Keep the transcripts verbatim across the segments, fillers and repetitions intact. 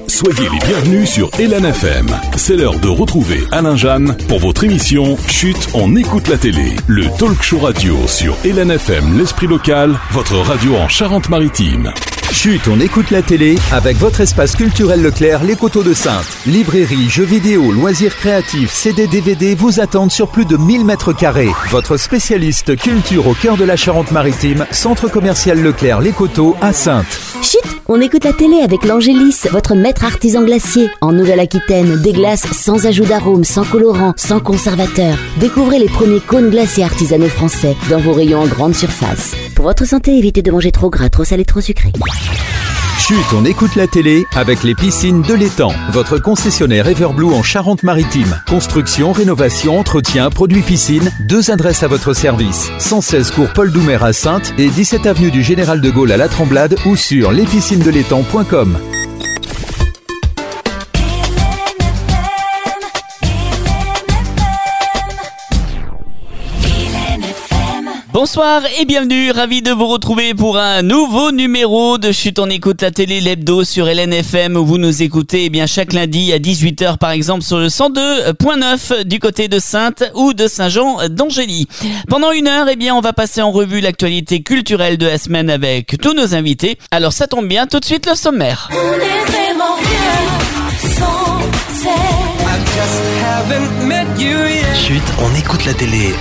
Soyez les bienvenus sur Hélène F M. C'est l'heure de retrouver Alain Jeanne pour votre émission Chut, on écoute la télé. Le talk show radio sur Hélène F M, l'esprit local, votre radio en Charente-Maritime. Chut, on écoute la télé avec votre espace culturel Leclerc, les Coteaux de Saintes. Librairie, jeux vidéo, loisirs créatifs, C D, D V D vous attendent sur plus de mille mètres carrés. Votre spécialiste culture au cœur de la Charente-Maritime, centre commercial Leclerc, les Coteaux à Saintes. Chut, on écoute la télé avec l'Angélis, votre maître artisan glacier. En Nouvelle-Aquitaine, des glaces sans ajout d'arôme, sans colorant, sans conservateur. Découvrez les premiers cônes glacés artisanaux français dans vos rayons en grande surface. Pour votre santé, évitez de manger trop gras, trop salé, trop sucré. Chut, on écoute la télé avec les piscines de l'Étang. Votre concessionnaire Everblue en Charente-Maritime. Construction, rénovation, entretien, produits piscine. Deux adresses à votre service. cent seize cours Paul Doumer à Saintes et dix-sept avenue du Général de Gaulle à La Tremblade ou sur les piscines de l'étang point com. Bonsoir et bienvenue, ravi de vous retrouver pour un nouveau numéro de Chut, on écoute la télé, l'hebdo sur Hélène F M où vous nous écoutez eh bien chaque lundi à dix-huit heures par exemple sur le cent deux virgule neuf du côté de Saintes ou de Saint-Jean d'Angély. Pendant une heure, eh bien on va passer en revue l'actualité culturelle de la semaine avec tous nos invités. Alors ça tombe bien, tout de suite le sommaire. On est vraiment bien sans Chut, on écoute la télé.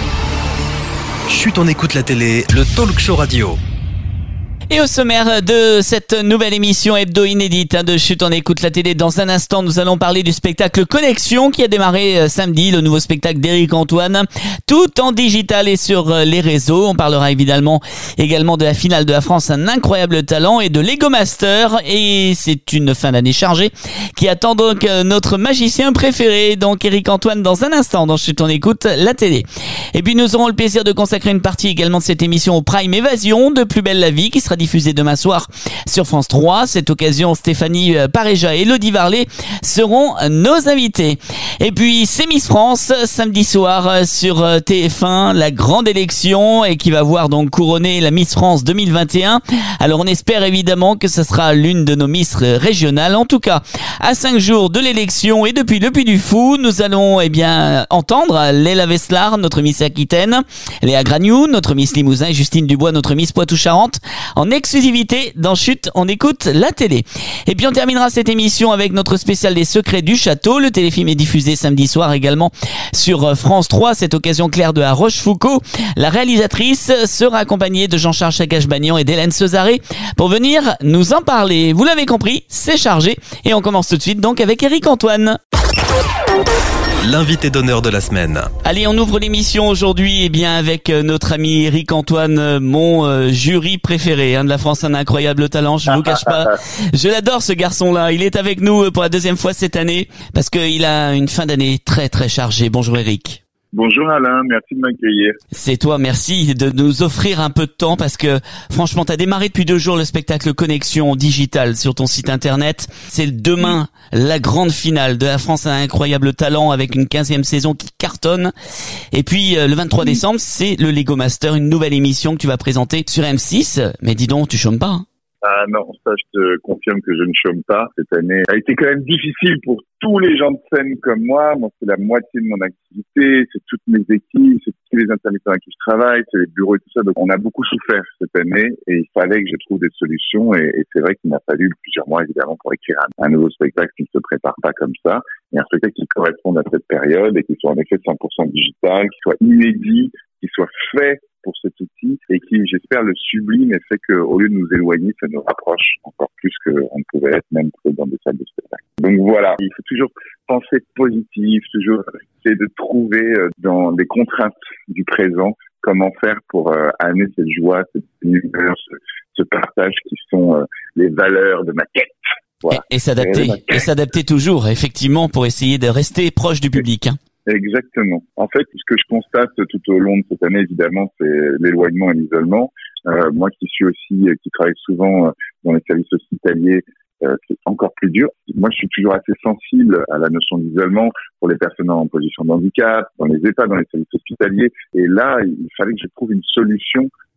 Chut, on écoute la télé, le talk show radio. Et au sommaire de cette nouvelle émission hebdo inédite de Chut, on écoute la télé. Dans un instant, nous allons parler du spectacle Connexion qui a démarré samedi, le nouveau spectacle d'Éric Antoine, tout en digital et sur les réseaux. On parlera évidemment également de la finale de la France, un incroyable talent, et de Lego Master. Et c'est une fin d'année chargée qui attend donc notre magicien préféré, donc Éric Antoine, dans un instant dans Chut, on écoute la télé. Et puis nous aurons le plaisir de consacrer une partie également de cette émission au Prime Évasion de Plus belle la vie qui sera diffusé demain soir sur France trois. Cette occasion, Stéphanie Paréja et Elodie Varlet seront nos invités. Et puis, c'est Miss France, samedi soir sur T F un, la grande élection et qui va voir donc couronner la Miss France deux mille vingt et un. Alors, on espère évidemment que ce sera l'une de nos Miss régionales. En tout cas, à cinq jours de l'élection et depuis le Puy du Fou, nous allons eh bien entendre Léla Veslar, notre Miss Aquitaine, Léa Gragnou, notre Miss Limousin et Justine Dubois, notre Miss Poitou-Charentes, en exclusivité dans Chut, on écoute la télé. Et puis on terminera cette émission avec notre spécial des secrets du château. Le téléfilm est diffusé samedi soir également sur France trois. Cette occasion, Claire de la Rochefoucauld, la réalisatrice, sera accompagnée de Jean-Charles Chagache-Bagnan et d'Hélène Cesaré pour venir nous en parler. Vous l'avez compris, c'est chargé. Et on commence tout de suite donc avec Éric Antoine. L'invité d'honneur de la semaine. Allez, on ouvre l'émission aujourd'hui eh bien avec notre ami Éric Antoine, mon euh, jury préféré hein, de la France, un incroyable talent, je vous cache pas. Je l'adore ce garçon-là, il est avec nous pour la deuxième fois cette année parce qu'il a une fin d'année très très chargée. Bonjour Éric. Bonjour Alain, merci de m'accueillir. C'est toi, merci de nous offrir un peu de temps parce que franchement, tu as démarré depuis deux jours le spectacle Connexion digital sur ton site internet. C'est demain la grande finale de la France a un incroyable talent avec une quinzième saison qui cartonne. Et puis le vingt-trois décembre, c'est le Lego Master, une nouvelle émission que tu vas présenter sur M six. Mais dis donc, tu chômes pas hein? Ah non, ça je te confirme que je ne chôme pas. Cette année a été quand même difficile pour tous les gens de scène comme moi. Moi, c'est la moitié de mon activité, c'est toutes mes équipes, c'est tous les intermittents avec qui je travaille, c'est les bureaux et tout ça. Donc on a beaucoup souffert cette année et il fallait que je trouve des solutions. Et, et c'est vrai qu'il m'a fallu plusieurs mois évidemment pour écrire un, un nouveau spectacle qui ne se prépare pas comme ça. Et un spectacle qui corresponde à cette période et qui soit en effet cent pour cent digital, qui soit inédit, qui soit fait pour cet outil et qui, j'espère, le sublime et fait qu'au lieu de nous éloigner, ça nous rapproche encore plus qu'on ne pouvait être même dans des salles de spectacle. Donc voilà, il faut toujours penser positif, toujours essayer de trouver dans les contraintes du présent comment faire pour euh, amener cette joie, cette humeur, ce, ce partage qui sont euh, les valeurs de ma quête. Voilà. Et, et s'adapter, et, et s'adapter toujours, effectivement, pour essayer de rester proche du public. Hein. Exactement. En fait, ce que je constate tout au long de cette année, évidemment, c'est l'éloignement et l'isolement. Euh, moi qui suis aussi, qui travaille souvent dans les services hospitaliers, euh, c'est encore plus dur. Moi, je suis toujours assez sensible à la notion d'isolement pour les personnes en position de handicap, dans les EHPAD, dans les services hospitaliers. Et là, il fallait que je trouve une solution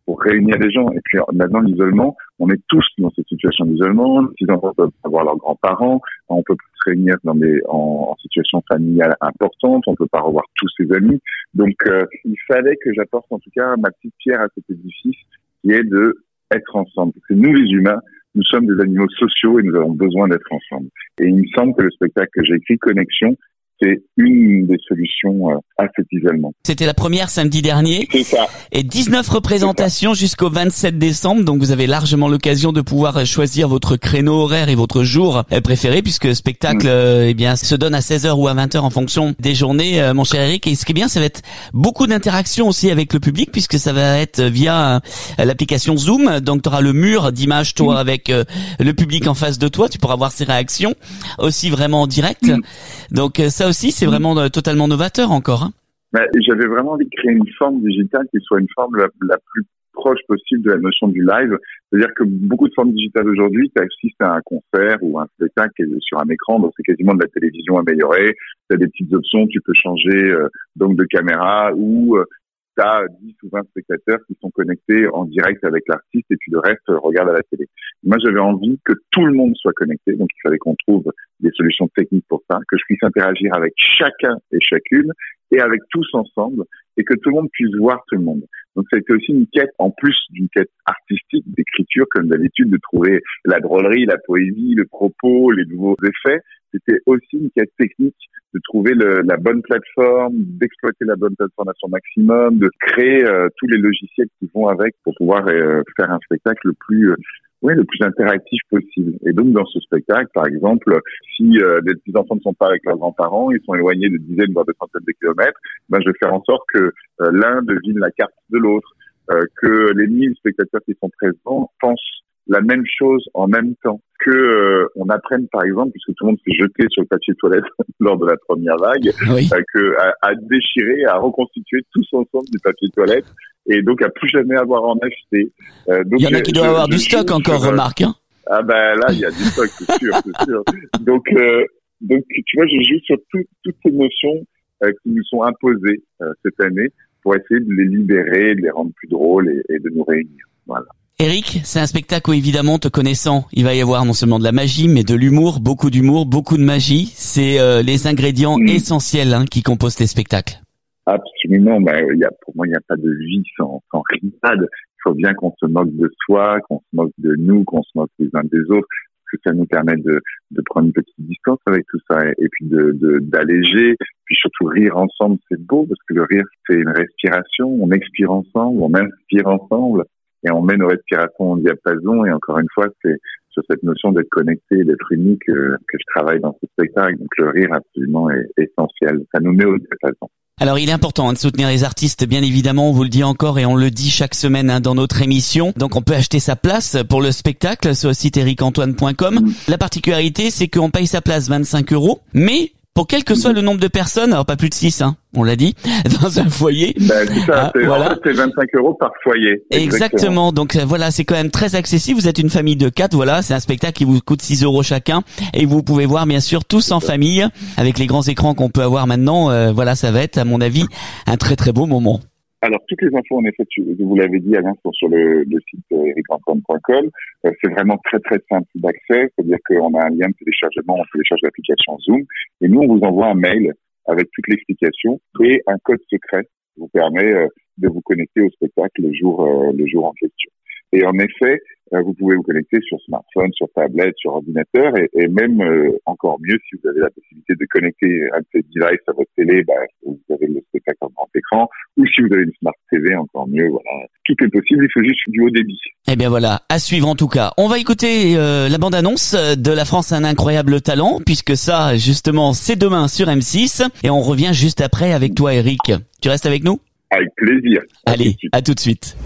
pour réunir les gens. Et puis maintenant, l'isolement, on est tous dans cette situation d'isolement. Les petits enfants peuvent avoir leurs grands-parents, on peut plus se réunir dans des, en, en situation familiale importante, on peut pas revoir tous ses amis. Donc, euh, il fallait que j'apporte en tout cas ma petite pierre à cet édifice, qui est de être ensemble. Parce que nous, les humains, nous sommes des animaux sociaux et nous avons besoin d'être ensemble. Et il me semble que le spectacle que j'ai écrit, Connexion, c'est une des solutions euh, à cet isolement. C'était la première samedi dernier. C'est ça. Et dix-neuf représentations jusqu'au vingt-sept décembre. Donc vous avez largement l'occasion de pouvoir choisir votre créneau horaire et votre jour préféré, puisque le spectacle, mmh. euh, eh bien, se donne à seize heures ou à vingt heures en fonction des journées, euh, mon cher Eric. Et ce qui est bien, ça va être beaucoup d'interactions aussi avec le public, puisque ça va être via euh, l'application Zoom. Donc tu auras le mur d'image, toi, mmh. avec euh, le public en face de toi. Tu pourras voir ses réactions aussi vraiment en direct. Mmh. Donc euh, ça aussi, c'est vraiment euh, totalement novateur encore. Hein. Ben, j'avais vraiment envie de créer une forme digitale qui soit une forme la, la plus proche possible de la notion du live. C'est-à-dire que beaucoup de formes digitales aujourd'hui, tu assistes à un concert ou un spectacle qui est sur un écran, donc c'est quasiment de la télévision améliorée. Tu as des petites options, tu peux changer euh, donc de caméra ou euh, tu as dix ou vingt spectateurs qui sont connectés en direct avec l'artiste et puis le reste euh, regarde à la télé. Moi, j'avais envie que tout le monde soit connecté, donc il fallait qu'on trouve des solutions techniques pour ça, que je puisse interagir avec chacun et chacune et avec tous ensemble et que tout le monde puisse voir tout le monde. Donc ça a été aussi une quête, en plus d'une quête artistique, d'écriture, comme d'habitude, de trouver la drôlerie, la poésie, le propos, les nouveaux effets. C'était aussi une quête technique de trouver le, la bonne plateforme, d'exploiter la bonne plateforme à son maximum, de créer euh, tous les logiciels qui vont avec pour pouvoir euh, faire un spectacle le plus... Euh, Oui, le plus interactif possible. Et donc, dans ce spectacle, par exemple, si euh, les petits-enfants ne sont pas avec leurs grands-parents, ils sont éloignés de dizaines, voire de centaines de kilomètres, ben, je vais faire en sorte que euh, l'un devine la carte de l'autre, euh, que les mille spectateurs qui sont présents pensent la même chose en même temps, que euh, on apprenne, par exemple, puisque tout le monde s'est jeté sur le papier toilette lors de la première vague, oui. euh, que à, à déchirer, à reconstituer tous ensemble du papier toilette, et donc à plus jamais avoir en acheté. Euh, donc, il y en a qui doivent avoir du stock encore, sur, remarque. Hein. Ah ben là, il y a du stock, c'est sûr, c'est sûr. Donc, euh, donc tu vois, je joue sur tout, toutes ces notions euh, qui nous sont imposées euh, cette année pour essayer de les libérer, de les rendre plus drôles et, et de nous réunir. Voilà. Eric, c'est un spectacle où évidemment, te connaissant, il va y avoir non seulement de la magie, mais de l'humour, beaucoup d'humour, beaucoup de magie. C'est euh, les ingrédients mmh. essentiels hein, qui composent tes spectacles. Absolument. Bah, y a, pour moi, il n'y a pas de vie sans, sans rignade. Il faut bien qu'on se moque de soi, qu'on se moque de nous, qu'on se moque les uns des autres, parce que ça nous permet de, de prendre une petite distance avec tout ça et, et puis de, de, d'alléger. Puis surtout, rire ensemble, c'est beau, parce que le rire, c'est une respiration. On expire ensemble, on inspire ensemble. Et on met nos respirations en diapason. Et encore une fois, c'est sur cette notion d'être connecté, d'être unique que, que je travaille dans ce spectacle. Donc le rire absolument est essentiel. Ça nous met au diapason. Alors il est important hein, de soutenir les artistes, bien évidemment, on vous le dit encore et on le dit chaque semaine hein, dans notre émission. Donc on peut acheter sa place pour le spectacle sur le site eric antoine point com. Mmh. La particularité, c'est qu'on paye sa place vingt-cinq euros, mais pour quel que soit le nombre de personnes, alors pas plus de six, hein, on l'a dit, dans un foyer. Ben, c'est ça, ah, c'est, voilà. En fait, c'est vingt-cinq euros par foyer. Exactement. Exactement. Donc voilà, c'est quand même très accessible. Vous êtes une famille de quatre, voilà, c'est un spectacle qui vous coûte six euros chacun. Et vous pouvez voir, bien sûr, tous en famille, avec les grands écrans qu'on peut avoir maintenant. Euh, voilà, ça va être, à mon avis, un très très beau moment. Alors, toutes les infos, en effet, vous l'avez dit à l'instant sur le, le site eric antoine point com. Euh, c'est vraiment très, très simple d'accès. C'est-à-dire qu'on a un lien de téléchargement, on télécharge l'application Zoom. Et nous, on vous envoie un mail avec toute l'explication et un code secret qui vous permet euh, de vous connecter au spectacle le jour, euh, le jour en question. Et en effet, euh, vous pouvez vous connecter sur smartphone, sur tablette, sur ordinateur et, et même euh, encore mieux si vous avez la possibilité de connecter un de ces devices à votre télé, bah, vous avez le spectacle en grand écran, ou si vous avez une Smart T V, encore mieux, voilà. Tout est possible, il faut juste du haut débit. Eh bien voilà, à suivre en tout cas. On va écouter euh, la bande-annonce de La France a un incroyable talent, puisque ça, justement, c'est demain sur M six, et on revient juste après avec toi, Eric. Tu restes avec nous ? Avec plaisir. À Allez, à tout de suite.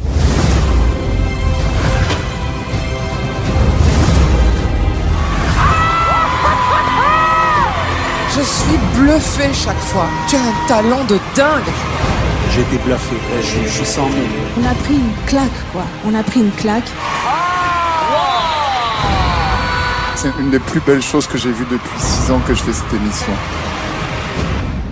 Je suis bluffé chaque fois. Tu as un talent de dingue. J'ai été bluffé. Je, je suis sans mots. On a pris une claque, quoi. On a pris une claque. C'est une des plus belles choses que j'ai vues depuis six ans que je fais cette émission.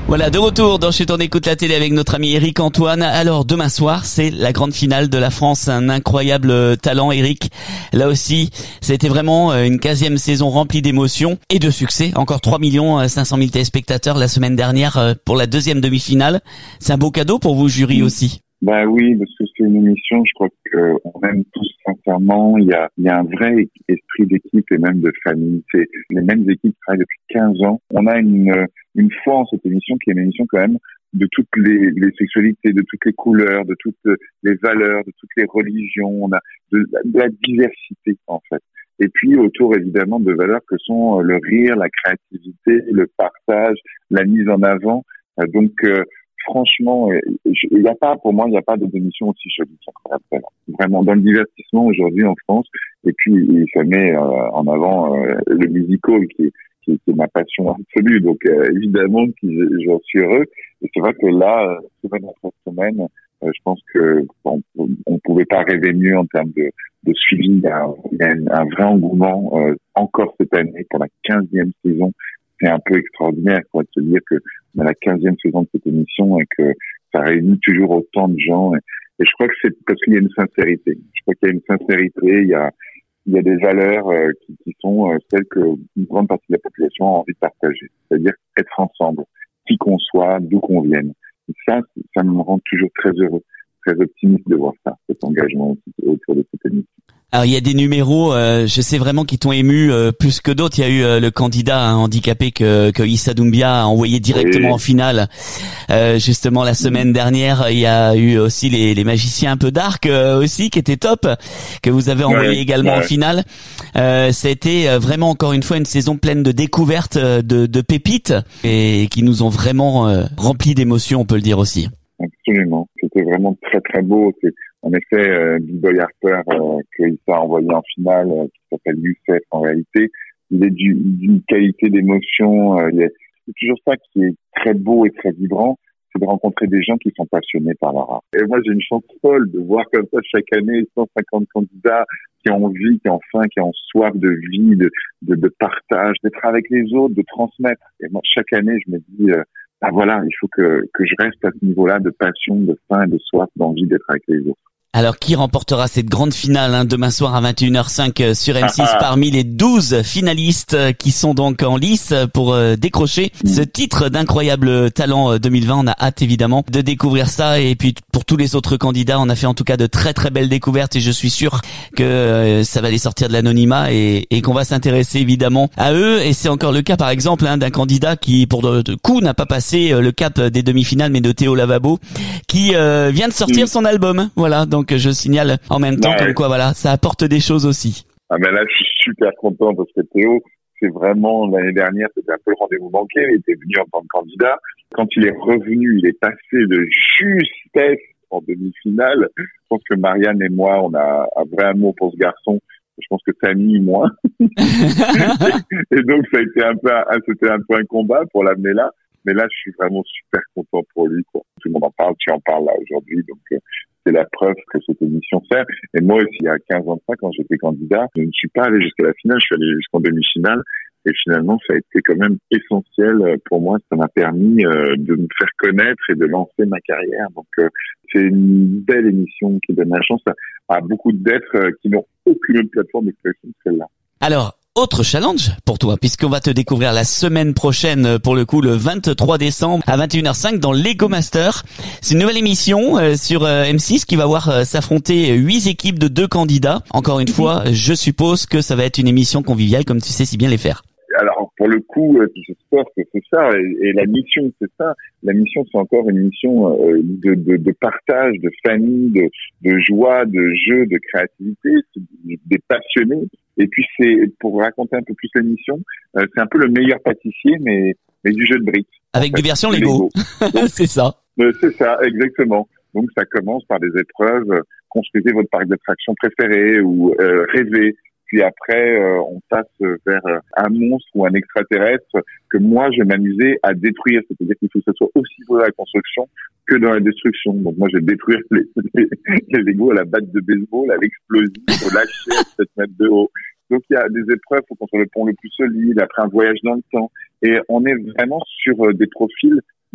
Voilà, de retour dans Chut on écoute la télé avec notre ami Eric Antoine. Alors, demain soir, c'est la grande finale de la France. Un incroyable talent, Eric. Là aussi, c'était vraiment une quinzième saison remplie d'émotions et de succès. Encore trois millions cinq cent mille téléspectateurs la semaine dernière pour la deuxième demi-finale. C'est un beau cadeau pour vous, jury aussi. Bah oui, parce que c'est une émission, je crois qu'on aime tous sincèrement. Il y a, il y a un vrai esprit d'équipe et même de famille. C'est les mêmes équipes qui travaillent depuis quinze ans. On a une, une foi en cette émission qui est une émission quand même de toutes les, les sexualités, de toutes les couleurs, de toutes les valeurs, de toutes les religions. On a de, de la diversité, en fait. Et puis autour, évidemment, de valeurs que sont le rire, la créativité, le partage, la mise en avant. Donc, euh, franchement, il n'y a pas, pour moi, il n'y a pas de démission aussi jolie. Vraiment, dans le divertissement aujourd'hui en France, et puis ça met euh, en avant euh, le musical qui est, qui, est, qui est ma passion absolue. Donc euh, évidemment, j'en suis heureux. Et c'est vrai que là, semaine après semaine, euh, je pense que on ne pouvait pas rêver mieux en termes de, de suivi. Il y a, il y a un, un vrai engouement euh, encore cette année pour la quinzième saison. C'est un peu extraordinaire, quoi, de se dire que on a la quinzième saison de cette émission et que ça réunit toujours autant de gens. Et, et je crois que c'est parce qu'il y a une sincérité. Je crois qu'il y a une sincérité, il y a, il y a des valeurs euh, qui, qui sont euh, celles que une grande partie de la population a envie de partager. C'est-à-dire être ensemble, qui qu'on soit, d'où qu'on vienne. Et ça, ça me rend toujours très heureux, très optimiste de voir ça, cet engagement autour de cette émission. Alors il y a des numéros, euh, je sais vraiment qui t'ont ému euh, plus que d'autres. Il y a eu euh, le candidat hein, handicapé que, que Issa Doumbia a envoyé directement oui. en finale. Euh, justement la semaine dernière, il y a eu aussi les, les magiciens un peu dark euh, aussi qui étaient top, que vous avez envoyé ouais, également ouais. en finale. Euh, ça a été vraiment encore une fois une saison pleine de découvertes, de, de pépites et qui nous ont vraiment euh, rempli d'émotions, on peut le dire aussi. Absolument, c'était vraiment très très beau. C'est en effet euh, B-Boy Harper euh, qu'il a envoyé en finale, euh, qui s'appelle Youssef en réalité. Il est du, d'une qualité d'émotion. Euh, il est, c'est toujours ça qui est très beau et très vibrant, c'est de rencontrer des gens qui sont passionnés par leur art. Et moi j'ai une chance folle de voir comme ça chaque année cent cinquante candidats qui ont envie, qui ont faim, qui ont soif de vie, de, de, de partage, d'être avec les autres, de transmettre. Et moi chaque année je me dis euh, ah voilà, il faut que, que je reste à ce niveau-là de passion, de faim, de soif, d'envie d'être avec les autres. Alors, qui remportera cette grande finale hein, demain soir à vingt et une heures cinq sur M six ah ah. parmi les douze finalistes qui sont donc en lice pour euh, décrocher mmh. ce titre d'incroyable talent euh, deux mille vingt. On a hâte évidemment de découvrir ça et puis pour tous les autres candidats, on a fait en tout cas de très très belles découvertes et je suis sûr que euh, ça va les sortir de l'anonymat et, et qu'on va s'intéresser évidemment à eux. Et c'est encore le cas par exemple hein, d'un candidat qui pour de, de coup n'a pas passé euh, le cap des demi-finales mais de Théo Lavabo qui euh, vient de sortir mmh. son album. Voilà, donc je signale en même temps bah, comme ouais. quoi voilà, ça apporte des choses aussi. Ah ben là je suis super content parce que Théo, c'est vraiment l'année dernière, c'était un peu le rendez-vous manqué, il était venu en tant que candidat. Quand il est revenu, il est passé de justesse en demi-finale. Je pense que Marianne et moi, on a un vrai amour pour ce garçon. Je pense que Samy, moi. et donc ça a été un peu, un, c'était un peu un combat pour l'amener là. Mais là, je suis vraiment super content pour lui, quoi. Tout le monde en parle, tu en parles là aujourd'hui, donc euh, c'est la preuve que cette émission sert. Et moi aussi, il y a quinze ans de ça, quand j'étais candidat, je ne suis pas allé jusqu'à la finale, je suis allé jusqu'en demi-finale. Et finalement, ça a été quand même essentiel pour moi. Ça m'a permis euh, de me faire connaître et de lancer ma carrière. Donc, euh, c'est une belle émission qui donne la chance à, à beaucoup d'êtres euh, qui n'ont aucune autre plateforme d'expression que celle-là. Alors, autre challenge pour toi, puisqu'on va te découvrir la semaine prochaine, pour le coup, le vingt-trois décembre à vingt et une heures cinq dans Lego Master. C'est une nouvelle émission euh, sur euh, M six qui va voir euh, s'affronter huit équipes de deux candidats. Encore une fois, je suppose que ça va être une émission conviviale, comme tu sais si bien les faire. Alors, pour le coup, j'espère que c'est ça. Et, et la mission, c'est ça. La mission, c'est encore une mission euh, de, de, de partage, de famille, de, de joie, de jeu, de créativité, des passionnés. Et puis, c'est pour raconter un peu plus l'émission, euh, c'est un peu le meilleur pâtissier, mais, mais du jeu de briques. Avec du version Lego. Lego. C'est ça. Euh, c'est ça, exactement. Donc, ça commence par des épreuves. Euh, construisez votre parc d'attractions préféré ou euh, rêvez. Puis après, euh, on passe vers un monstre ou un extraterrestre que moi, je vais m'amuser à détruire. C'est-à-dire qu'il faut que ce soit aussi beau dans la construction que dans la destruction. Donc moi, je vais détruire les, les, les Legos à la batte de baseball, à l'explosif, au lâcher à sept mètres de haut. Donc il y a des épreuves pour construire le pont le plus solide, après un voyage dans le temps. Et on est vraiment sur des profils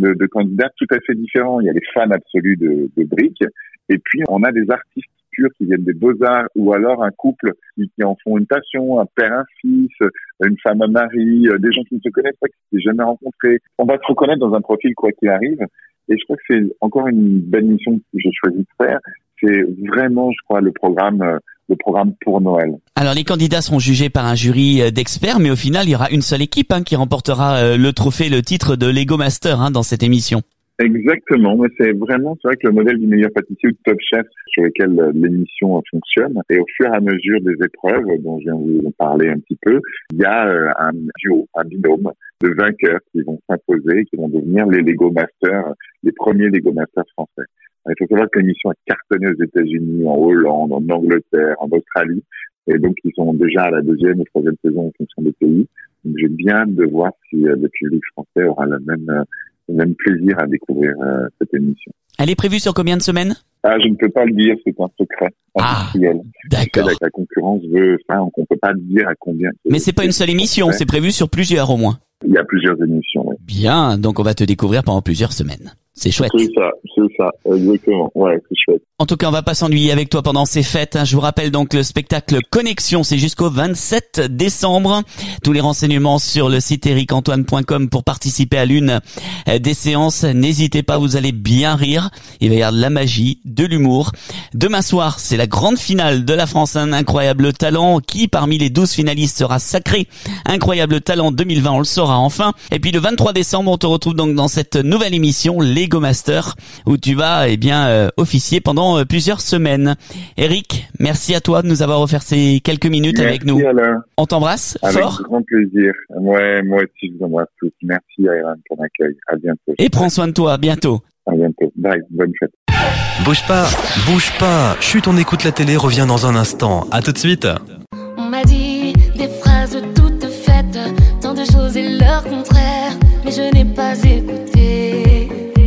de, de candidats tout à fait différents. Il y a les fans absolus de, de briques, et puis on a des artistes purs qui viennent des beaux-arts, ou alors un couple qui, qui en font une passion, un père, un fils, une femme, un mari, des gens qui ne se connaissent pas, qui ne s'est jamais rencontrés. On va se reconnaître dans un profil quoi qu'il arrive, et je crois que c'est encore une belle mission que j'ai choisi de faire. C'est vraiment, je crois, le programme, le programme pour Noël. Alors les candidats seront jugés par un jury d'experts, mais au final, il y aura une seule équipe hein, qui remportera le trophée, le titre de Lego Master hein, dans cette émission. Exactement, mais c'est vraiment, c'est vrai que le modèle du meilleur pâtissier ou de Top Chef sur lequel l'émission fonctionne, et au fur et à mesure des épreuves dont je viens de vous parler un petit peu, il y a un duo, un binôme de vainqueurs qui vont s'imposer, qui vont devenir les Lego Masters, les premiers Lego Masters français. Il faut savoir que l'émission a cartonné aux États-Unis, en Hollande, en Angleterre, en Australie, et donc ils sont déjà à la deuxième ou troisième saison en fonction des pays. Donc j'ai bien hâte de voir si le public français aura le même le même plaisir à découvrir euh, cette émission. Elle est prévue sur combien de semaines ? Ah, je ne peux pas le dire, c'est un secret industriel. Ah, d'accord. La, la concurrence veut ça, donc on peut pas dire à combien. Mais c'est pas une seule émission, c'est prévu sur plusieurs au moins. Il y a plusieurs émissions, oui. Bien, donc on va te découvrir pendant plusieurs semaines. C'est chouette. C'est ça, c'est ça, exactement. Ouais, c'est chouette. En tout cas, on va pas s'ennuyer avec toi pendant ces fêtes. Je vous rappelle donc le spectacle Connexion, c'est jusqu'au vingt-sept décembre. Tous les renseignements sur le site eric antoine point com pour participer à l'une des séances. N'hésitez pas, vous allez bien rire. Il va y avoir de la magie, de l'humour. Demain soir, c'est la grande finale de la France, un incroyable talent. Qui parmi les douze finalistes sera sacré Incroyable Talent deux mille vingt, on le saura enfin. Et puis le vingt-trois décembre, on te retrouve donc dans cette nouvelle émission Lego Master, où tu vas eh bien euh, officier pendant euh, plusieurs semaines. Eric, merci à toi de nous avoir offert ces quelques minutes merci avec nous. Alain. On t'embrasse avec fort. Avec grand plaisir. Ouais, moi aussi je vous embrasse tous. Merci Aaron pour l'accueil. À bientôt. Et prends soin de toi. À bientôt. À bientôt. Bye. Bonne fête. Bouge pas, bouge pas. Chut, on écoute la télé, revient dans un instant. À tout de suite. On m'a dit des phrases toutes faites, tant de choses et leur contraire, mais je n'ai pas écouté.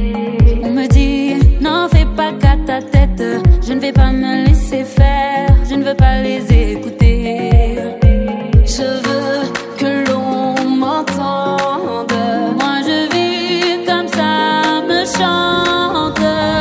On me dit, n'en fais pas qu'à ta tête, je ne vais pas me laisser faire, je ne veux pas les écouter. Je veux que l'on m'entende, moi je vis comme ça me chante.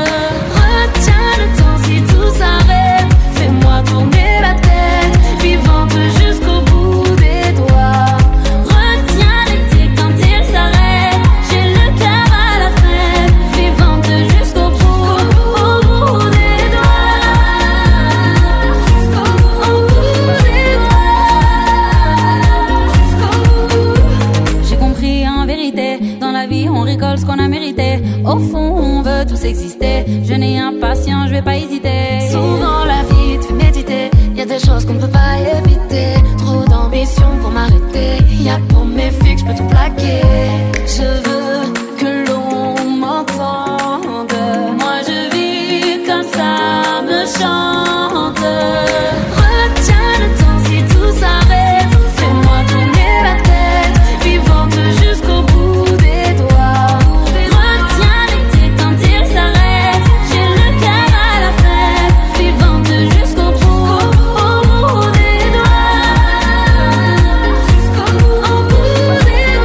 Retiens le temps si tout s'arrête, fais-moi tourner la tête, vivante jusqu'au bout des doigts. Retiens l'été quand il s'arrête, j'ai le cœur à la fête, vivante jusqu'au bout, au bout des doigts. Jusqu'au bout des doigts. Jusqu'au bout. J'ai compris en vérité, dans la vie on récolte ce qu'on a mérité. Au fond on veut tous exister, je n'ai impatient, je vais pas hésiter. Souvent la vie te fait méditer, y a des choses qu'on ne peut pas éviter. Trop d'ambition pour m'arrêter, y a pour mes fixes, je peux tout plaquer. Je veux que l'on m'entende, moi je vis comme ça me chante. Retiens le temps si tout s'arrête, fais-moi tourner la tête, vivante jusqu'au bout des doigts. Retiens l'été quand il s'arrête, j'ai le cœur à la fête, vivante jusqu'au bout, au bout des doigts. Jusqu'au bout des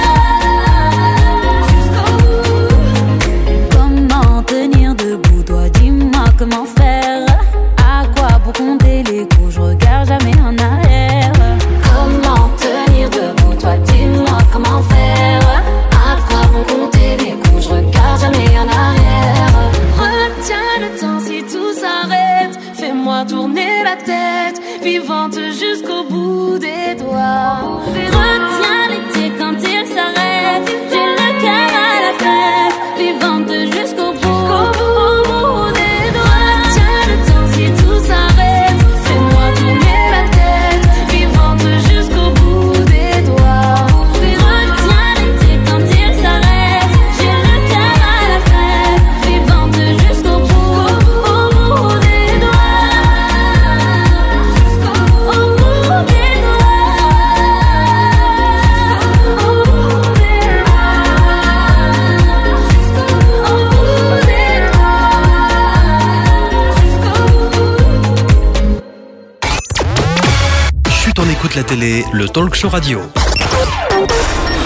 doigts. Jusqu'au bout. Comment tenir debout, toi dis-moi comment faire. À quoi pour compter les coups, je regarde jamais en arrière. Comment tenir debout, toi dis-moi comment faire. À quoi pour compter les coups, je regarde jamais en arrière. Retiens le temps si tout s'arrête, fais-moi tourner la tête, vivante jusqu'au bout des doigts. Retiens l'été quand il s'arrête, j'ai le cœur à la fête, vivante jusqu'au bout, au bout des doigts. Retiens le temps si tout s'arrête, fais-moi tourner la tête, vivante jusqu'au bout des doigts. Retiens l'été quand il s'arrête, j'ai le cœur à la fête, vivante jusqu'au bout, au bout des doigts. Jusqu'au bout des Chut, on écoute la télé, le talk show radio.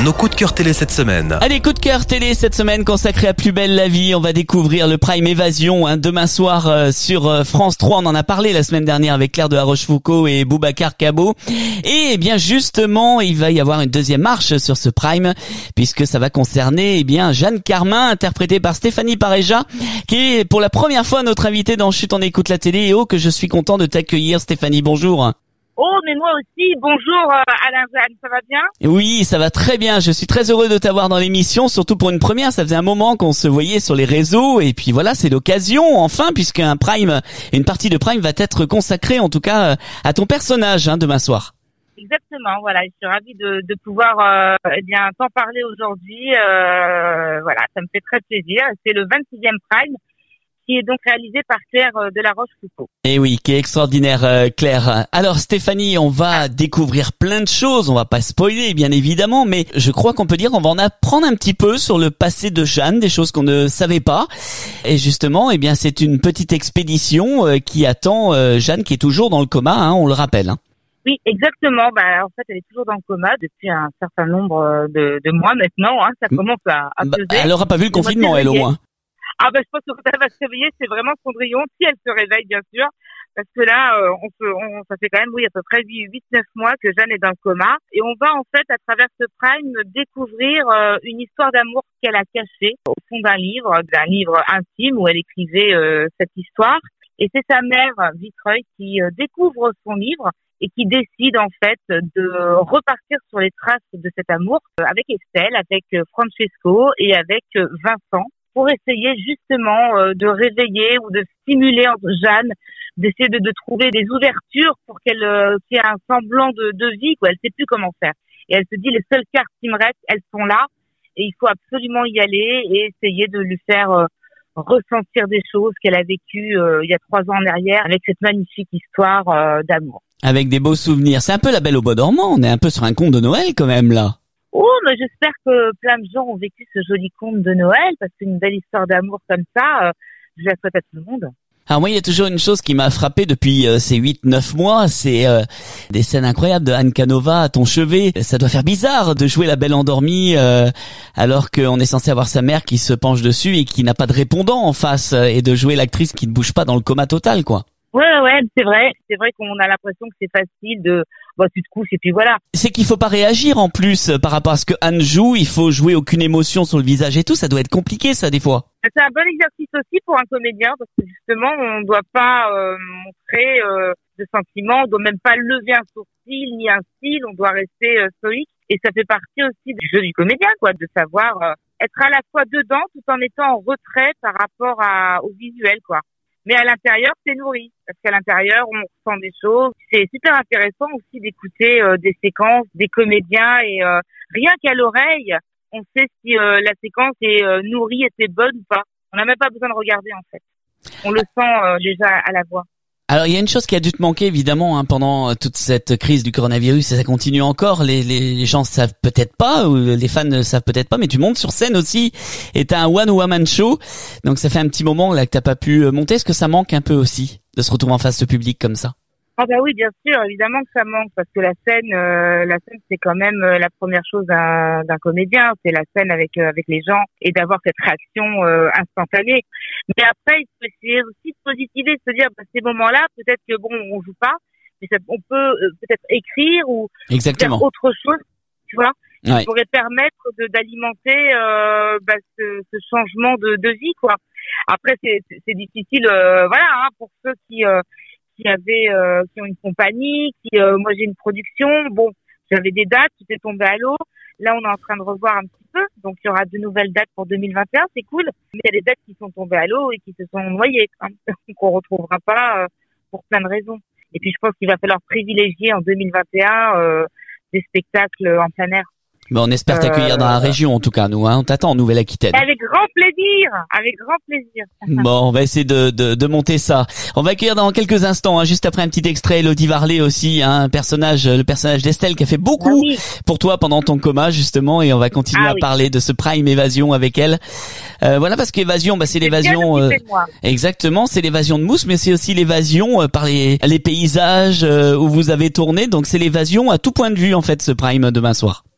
Nos coups de cœur télé cette semaine. Allez, coup de cœur télé cette semaine consacré à Plus belle la vie. On va découvrir le Prime Évasion hein, demain soir euh, sur euh, France trois. On en a parlé la semaine dernière avec Claire de la Rochefoucauld et Boubacar Cabot. Et eh bien justement, il va y avoir une deuxième marche sur ce Prime puisque ça va concerner eh bien Jeanne Carmin, interprétée par Stéphanie Pareja, qui est pour la première fois notre invitée dans Chut, on écoute la télé. Et oh, que je suis content de t'accueillir, Stéphanie. Bonjour. Oh, mais moi aussi. Bonjour euh, Alain Jeanne, ça va bien? Oui, ça va très bien. Je suis très heureux de t'avoir dans l'émission, surtout pour une première. Ça faisait un moment qu'on se voyait sur les réseaux et puis voilà, c'est l'occasion enfin, puisqu'un Prime, une partie de Prime va être consacrée en tout cas à ton personnage hein, demain soir. Exactement, voilà. Je suis ravie de, de pouvoir euh, eh bien t'en parler aujourd'hui. Euh, voilà, ça me fait très plaisir. C'est le vingt-sixième Prime, qui est donc réalisé par Claire de la Rochefoucauld. Et oui, qui est extraordinaire, euh, Claire. Alors Stéphanie, on va découvrir plein de choses, on va pas spoiler bien évidemment, mais je crois qu'on peut dire qu'on va en apprendre un petit peu sur le passé de Jeanne, des choses qu'on ne savait pas. Et justement, eh bien c'est une petite expédition euh, qui attend euh, Jeanne, qui est toujours dans le coma, hein, on le rappelle. Hein. Oui, exactement. Bah, en fait, elle est toujours dans le coma depuis un certain nombre de, de mois maintenant. Hein. Ça commence à, à peser. Bah, elle aura pas vu le confinement, elle au moins. Ah ben je pense que quand elle va se réveiller, c'est vraiment Cendrillon, si elle se réveille bien sûr, parce que là, euh, on peut, on, ça fait quand même oui à peu près huit neuf mois que Jeanne est dans le coma, et on va en fait à travers ce Prime découvrir euh, une histoire d'amour qu'elle a cachée au fond d'un livre, d'un livre intime où elle écrivait euh, cette histoire, et c'est sa mère Vitreuil qui euh, découvre son livre et qui décide en fait de repartir sur les traces de cet amour euh, avec Estelle, avec euh, Francesco et avec euh, Vincent, pour essayer justement euh, de réveiller ou de stimuler Jeanne, d'essayer de, de trouver des ouvertures pour qu'elle euh, qu'il y ait un semblant de, de vie, quoi. Elle sait plus comment faire. Et elle se dit, les seules cartes qui me restent, elles sont là, et il faut absolument y aller et essayer de lui faire euh, ressentir des choses qu'elle a vécues euh, il y a trois ans en arrière avec cette magnifique histoire euh, d'amour. Avec des beaux souvenirs. C'est un peu La Belle au bois dormant. On est un peu sur un conte de Noël quand même là. Oh, mais j'espère que plein de gens ont vécu ce joli conte de Noël, parce qu'une belle histoire d'amour comme ça, euh, je la souhaite à tout le monde. Alors moi, il y a toujours une chose qui m'a frappé depuis euh, ces huit neuf mois, c'est euh, des scènes incroyables de Anne Canova à ton chevet. Ça doit faire bizarre de jouer la belle endormie euh, alors qu'on est censé avoir sa mère qui se penche dessus et qui n'a pas de répondant en face, euh, et de jouer l'actrice qui ne bouge pas dans le coma total, quoi. Ouais, ouais, c'est vrai. C'est vrai qu'on a l'impression que c'est facile de, bah, tu te couches et puis voilà. C'est qu'il faut pas réagir en plus par rapport à ce que Anne joue. Il faut jouer aucune émotion sur le visage et tout. Ça doit être compliqué, ça, des fois. C'est un bon exercice aussi pour un comédien, parce que justement, on ne doit pas euh, montrer euh, de sentiments, on doit même pas lever un sourcil ni un cil, on doit rester euh, stoïque. Et ça fait partie aussi du jeu du comédien, quoi, de savoir euh, être à la fois dedans tout en étant en retrait par rapport à, au visuel, quoi. Mais à l'intérieur, c'est nourri, parce qu'à l'intérieur, on ressent des choses. C'est super intéressant aussi d'écouter euh, des séquences, des comédiens, et euh, rien qu'à l'oreille, on sait si euh, la séquence est euh, nourrie, était bonne ou pas. On n'a même pas besoin de regarder, en fait. On le sent euh, déjà à la voix. Alors il y a une chose qui a dû te manquer évidemment hein, pendant toute cette crise du coronavirus, et ça continue encore. Les, les, les gens savent peut-être pas, ou les fans ne savent peut-être pas, mais tu montes sur scène aussi et t'as un one woman show. Donc ça fait un petit moment là que t'as pas pu monter. Est-ce que ça manque un peu aussi de se retrouver en face de public comme ça? Ah bah oui, bien sûr, évidemment que ça manque, parce que la scène, euh, la scène c'est quand même euh, la première chose d'un, d'un comédien, c'est la scène avec euh, avec les gens et d'avoir cette réaction euh, instantanée. Mais après, il faut essayer aussi de positiver, de se dire, bah, ces moments-là, peut-être que bon, on joue pas, mais ça, on peut euh, peut-être écrire ou Exactement. faire autre chose, tu vois, ouais. qui pourrait permettre de d'alimenter euh, bah, ce, ce changement de, de vie, quoi. Après, c'est c'est, c'est difficile, euh, voilà, hein, pour ceux qui euh, qui avaient euh, qui ont une compagnie, qui euh, moi j'ai une production, bon, j'avais des dates, tout est tombé à l'eau. Là, on est en train de revoir un petit peu, donc il y aura de nouvelles dates pour deux mille vingt et un, c'est cool. Mais il y a des dates qui sont tombées à l'eau et qui se sont noyées, hein, qu'on retrouvera pas euh, pour plein de raisons. Et puis je pense qu'il va falloir privilégier en deux mille vingt et un euh, des spectacles en plein air. Mais on espère t'accueillir euh, dans la région, en tout cas, nous, hein. On t'attend en Nouvelle-Aquitaine. Avec grand plaisir, avec grand plaisir. Bon, on va essayer de, de, de monter ça. On va accueillir dans quelques instants, hein, juste après un petit extrait, Elodie Varlet aussi, hein, un personnage, le personnage d'Estelle qui a fait beaucoup ah oui. pour toi pendant ton coma, justement, et on va continuer ah à oui. parler de ce Prime Évasion avec elle. Euh, voilà, parce qu'Évasion, bah, c'est, c'est l'évasion, euh, exactement, c'est l'évasion de Mousse, mais c'est aussi l'évasion euh, par les, les paysages euh, où vous avez tourné, donc c'est l'évasion à tout point de vue, en fait, ce Prime demain soir.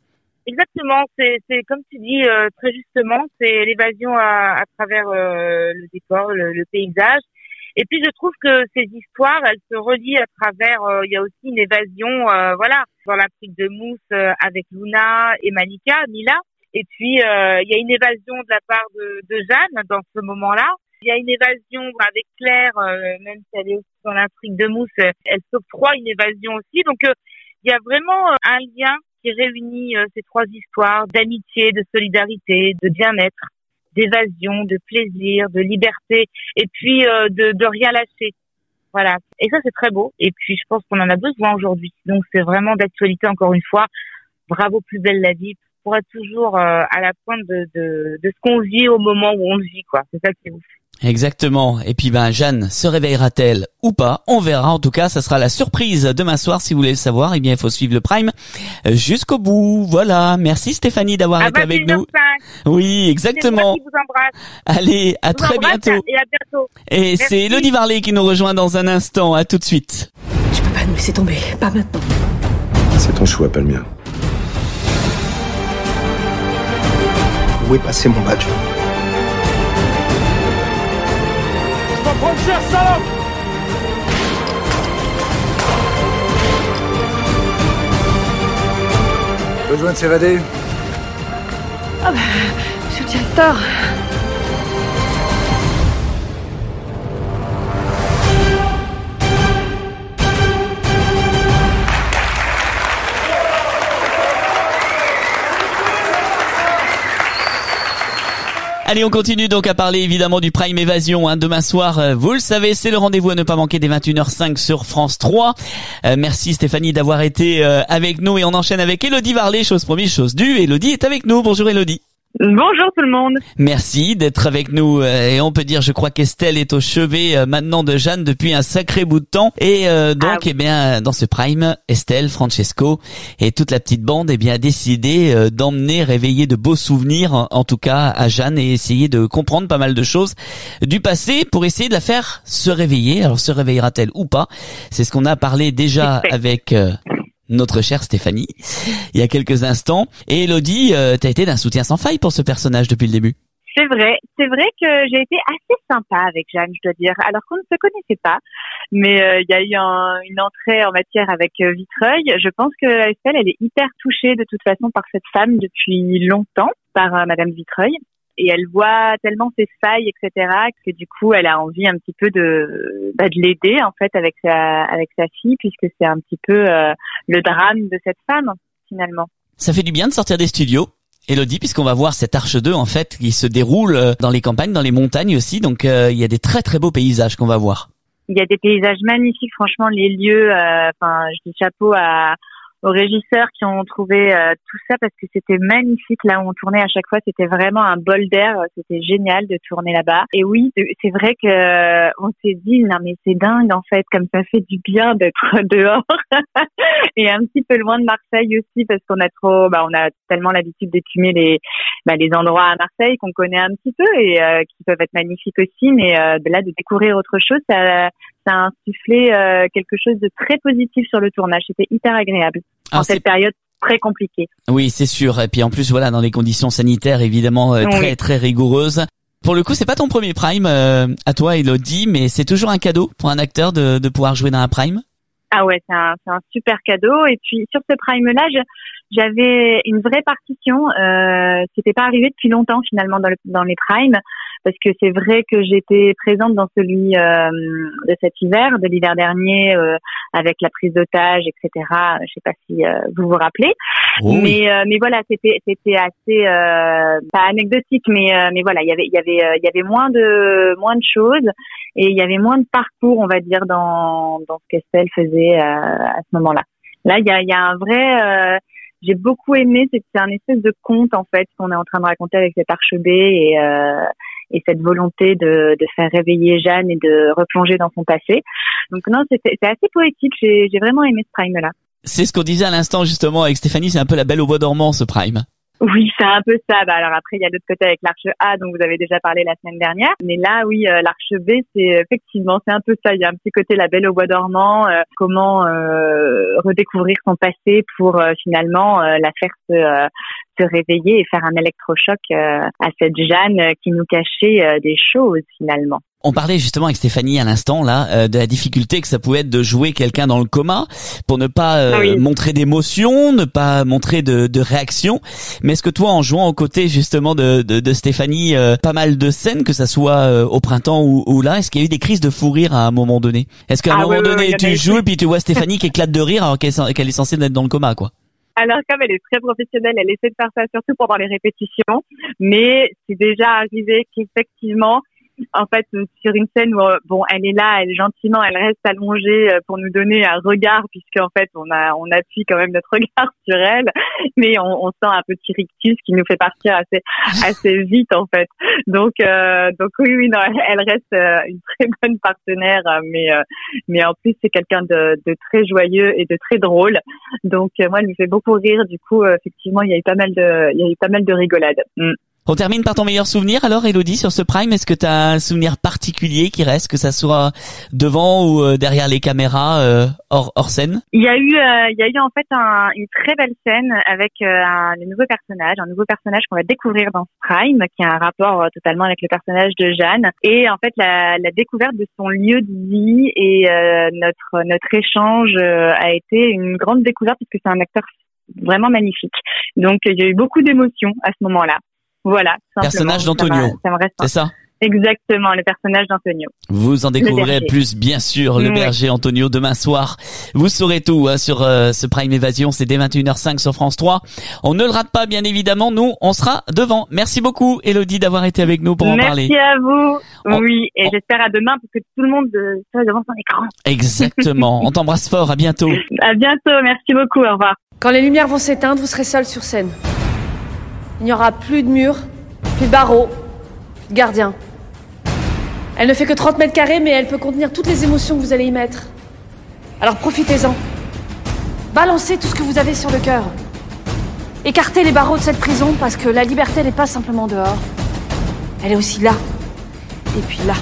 Exactement, c'est, c'est comme tu dis euh, très justement, c'est l'évasion à, à travers euh, le décor, le, le paysage. Et puis je trouve que ces histoires, elles se relient à travers. Euh, il y a aussi une évasion, euh, voilà, dans l'Afrique de Mousse euh, avec Luna et Malika, Mila. Et puis euh, il y a une évasion de la part de, de Jeanne dans ce moment-là. Il y a une évasion avec Claire, euh, même si elle est aussi dans l'Afrique de Mousse, elle s'octroie une évasion aussi. Donc euh, il y a vraiment euh, un lien qui réunit euh, ces trois histoires d'amitié, de solidarité, de bien-être, d'évasion, de plaisir, de liberté, et puis euh, de, de rien lâcher. Voilà. Et ça, c'est très beau. Et puis, je pense qu'on en a besoin aujourd'hui. Donc, c'est vraiment d'actualité, encore une fois. Bravo, Plus belle la vie, pour être toujours euh, à la pointe de, de, de ce qu'on vit au moment où on le vit, quoi. C'est ça qui est ouf. Exactement. Et puis ben Jeanne se réveillera-t-elle ou pas? On verra. En tout cas, ça sera la surprise demain soir. Si vous voulez le savoir, eh bien il faut suivre le Prime jusqu'au bout. Voilà. Merci Stéphanie d'avoir ah été bah, avec nous. cinq. Oui, exactement. C'est moi qui vous embrasse. Allez, à je très bientôt. Et à bientôt. Et Merci. c'est Elodie Varlet qui nous rejoint dans un instant. À tout de suite. Je peux pas nous laisser tomber. Pas maintenant. C'est ton choix, pas le mien. Où est passé mon badge? Prends cher, salope! Besoin de s'évader? Ah bah, monsieur le directeur. Allez, on continue donc à parler évidemment du Prime Évasion. Hein. Demain soir, euh, vous le savez, c'est le rendez-vous à ne pas manquer des vingt et une heures cinq sur France trois. Euh, merci Stéphanie d'avoir été euh, avec nous et on enchaîne avec Elodie Varlet, chose promise, chose due. Elodie est avec nous. Bonjour Elodie. Bonjour tout le monde. Merci d'être avec nous euh, et on peut dire, je crois qu'Estelle est au chevet euh, maintenant de Jeanne depuis un sacré bout de temps et euh, donc ah oui. eh bien dans ce Prime, Estelle, Francesco et toute la petite bande eh bien a décidé euh, d'emmener réveiller de beaux souvenirs en, en tout cas à Jeanne et essayer de comprendre pas mal de choses du passé pour essayer de la faire se réveiller. Alors se réveillera-t-elle ou pas? C'est ce qu'on a parlé déjà avec euh, notre chère Stéphanie, il y a quelques instants. Et Elodie, euh, t'as été d'un soutien sans faille pour ce personnage depuis le début. C'est vrai, c'est vrai que j'ai été assez sympa avec Jeanne, je dois dire, alors qu'on ne se connaissait pas. Mais euh, il y a eu un, une entrée en matière avec euh, Vitreuil. Je pense que Estelle, elle est hyper touchée de toute façon par cette femme depuis longtemps, par euh, Madame Vitreuil. Et elle voit tellement ses failles, et cetera, que du coup, elle a envie un petit peu de, bah, de l'aider en fait avec sa, avec sa fille, puisque c'est un petit peu euh, le drame de cette femme finalement. Ça fait du bien de sortir des studios, Elodie, puisqu'on va voir cette Arche deux en fait qui se déroule dans les campagnes, dans les montagnes aussi. Donc euh, il y a des très très beaux paysages qu'on va voir. Il y a des paysages magnifiques, franchement, les lieux. Enfin, euh, je dis chapeau à aux régisseurs qui ont trouvé euh, tout ça parce que c'était magnifique là où on tournait à chaque fois. C'était vraiment un bol d'air. C'était génial de tourner là-bas. Et oui, c'est vrai que euh, on s'est dit non mais c'est dingue en fait, comme ça fait du bien d'être dehors et un petit peu loin de Marseille aussi parce qu'on a trop, bah on a tellement l'habitude d'écumer les bah, les endroits à Marseille qu'on connaît un petit peu et euh, qui peuvent être magnifiques aussi. Mais euh, là de découvrir autre chose, ça ça a insufflé euh, quelque chose de très positif sur le tournage. C'était hyper agréable en ah, cette c'est... période très compliquée. Oui, c'est sûr. Et puis en plus, voilà, dans les conditions sanitaires évidemment euh, très oui. très rigoureuses. Pour le coup, c'est pas ton premier Prime euh, à toi, Elodie, mais c'est toujours un cadeau pour un acteur de, de pouvoir jouer dans un Prime. Ah ouais, c'est un, c'est un super cadeau. Et puis sur ce Prime-là, je, j'avais une vraie partition. Euh, c'était pas arrivé depuis longtemps finalement dans, le, dans les Primes. Parce que c'est vrai que j'étais présente dans celui euh, de cet hiver, de l'hiver dernier, euh, avec la prise d'otage, et cetera. Je sais pas si euh, vous vous rappelez, oh oui. mais euh, mais voilà, c'était c'était assez euh, pas anecdotique, mais euh, mais voilà, il y avait il y avait euh, il y avait moins de moins de choses et il y avait moins de parcours, on va dire, dans dans ce qu'Estelle faisait euh, à ce moment-là. Là, il y a il y a un vrai euh, j'ai beaucoup aimé, c'est c'est un espèce de conte en fait qu'on est en train de raconter avec cet archebé et euh, et cette volonté de, de faire réveiller Jeanne et de replonger dans son passé. Donc non, c'est, c'est assez poétique. J'ai, j'ai vraiment aimé ce Prime-là. C'est ce qu'on disait à l'instant justement avec Stéphanie, c'est un peu la Belle au bois dormant ce Prime. Oui, c'est un peu ça. Bah, alors après, il y a l'autre côté avec l'Arche A, dont vous avez déjà parlé la semaine dernière. Mais là, oui, euh, l'Arche B, c'est effectivement, c'est un peu ça. Il y a un petit côté La Belle au bois dormant, euh, comment euh, redécouvrir son passé pour euh, finalement euh, la faire se, euh, se réveiller et faire un électrochoc euh, à cette Jeanne euh, qui nous cachait euh, des choses finalement. On parlait justement avec Stéphanie à l'instant là euh, de la difficulté que ça pouvait être de jouer quelqu'un dans le coma pour ne pas euh, oui. montrer d'émotion, ne pas montrer de, de réaction. Mais est-ce que toi, en jouant aux côtés justement de, de, de Stéphanie, euh, pas mal de scènes, que ça soit euh, au printemps ou, ou là, est-ce qu'il y a eu des crises de fou rire à un moment donné? Est-ce qu'à un ah, moment oui, donné oui, tu joues et puis tu vois Stéphanie qui éclate de rire alors qu'elle, qu'elle est censée être dans le coma, quoi? Alors, comme elle est très professionnelle, elle essaie de faire ça surtout pendant les répétitions. Mais c'est déjà arrivé qu'effectivement, en fait, sur une scène où, bon, elle est là, elle gentiment, elle reste allongée pour nous donner un regard, puisqu'en fait, on a, on appuie quand même notre regard sur elle, mais on, on sent un petit rictus qui nous fait partir assez, assez vite, en fait. Donc, euh, donc oui, oui, non, elle reste une très bonne partenaire, mais, mais en plus, c'est quelqu'un de, de très joyeux et de très drôle. Donc, moi, elle me fait beaucoup rire. Du coup, effectivement, il y a eu pas mal de, il y a eu pas mal de rigolades. Mm. On termine par ton meilleur souvenir alors, Élodie, sur ce Prime. Est-ce que tu as un souvenir particulier qui reste, que ça soit devant ou euh, derrière les caméras, euh, hors, hors scène? Il y a eu, euh, il y a eu en fait un, une très belle scène avec euh, un, un nouveau personnage, un nouveau personnage qu'on va découvrir dans ce Prime, qui a un rapport euh, totalement avec le personnage de Jeanne. Et en fait, la, la découverte de son lieu de vie et euh, notre notre échange euh, a été une grande découverte puisque c'est un acteur vraiment magnifique. Donc, il y a eu beaucoup d'émotions à ce moment-là. Voilà. Personnage d'Antonio. Ça me, ça me c'est ça? Exactement, le personnage d'Antonio. Vous en découvrirez plus, bien sûr, le oui. berger Antonio demain soir. Vous saurez tout hein, sur euh, ce Prime Évasion. C'est dès vingt et une heures cinq sur France trois. On ne le rate pas, bien évidemment. Nous, on sera devant. Merci beaucoup, Élodie, d'avoir été avec nous pour Merci en parler. Merci à vous. On, oui, et on... j'espère à demain parce que tout le monde sera devant son écran. Exactement. On t'embrasse fort. À bientôt. À bientôt. Merci beaucoup. Au revoir. Quand les lumières vont s'éteindre, vous serez seul sur scène. Il n'y aura plus de murs, plus de barreaux, plus de gardiens. Elle ne fait que trente mètres carrés, mais elle peut contenir toutes les émotions que vous allez y mettre. Alors profitez-en. Balancez tout ce que vous avez sur le cœur. Écartez les barreaux de cette prison, parce que la liberté n'est pas simplement dehors. Elle est aussi là. Et puis là.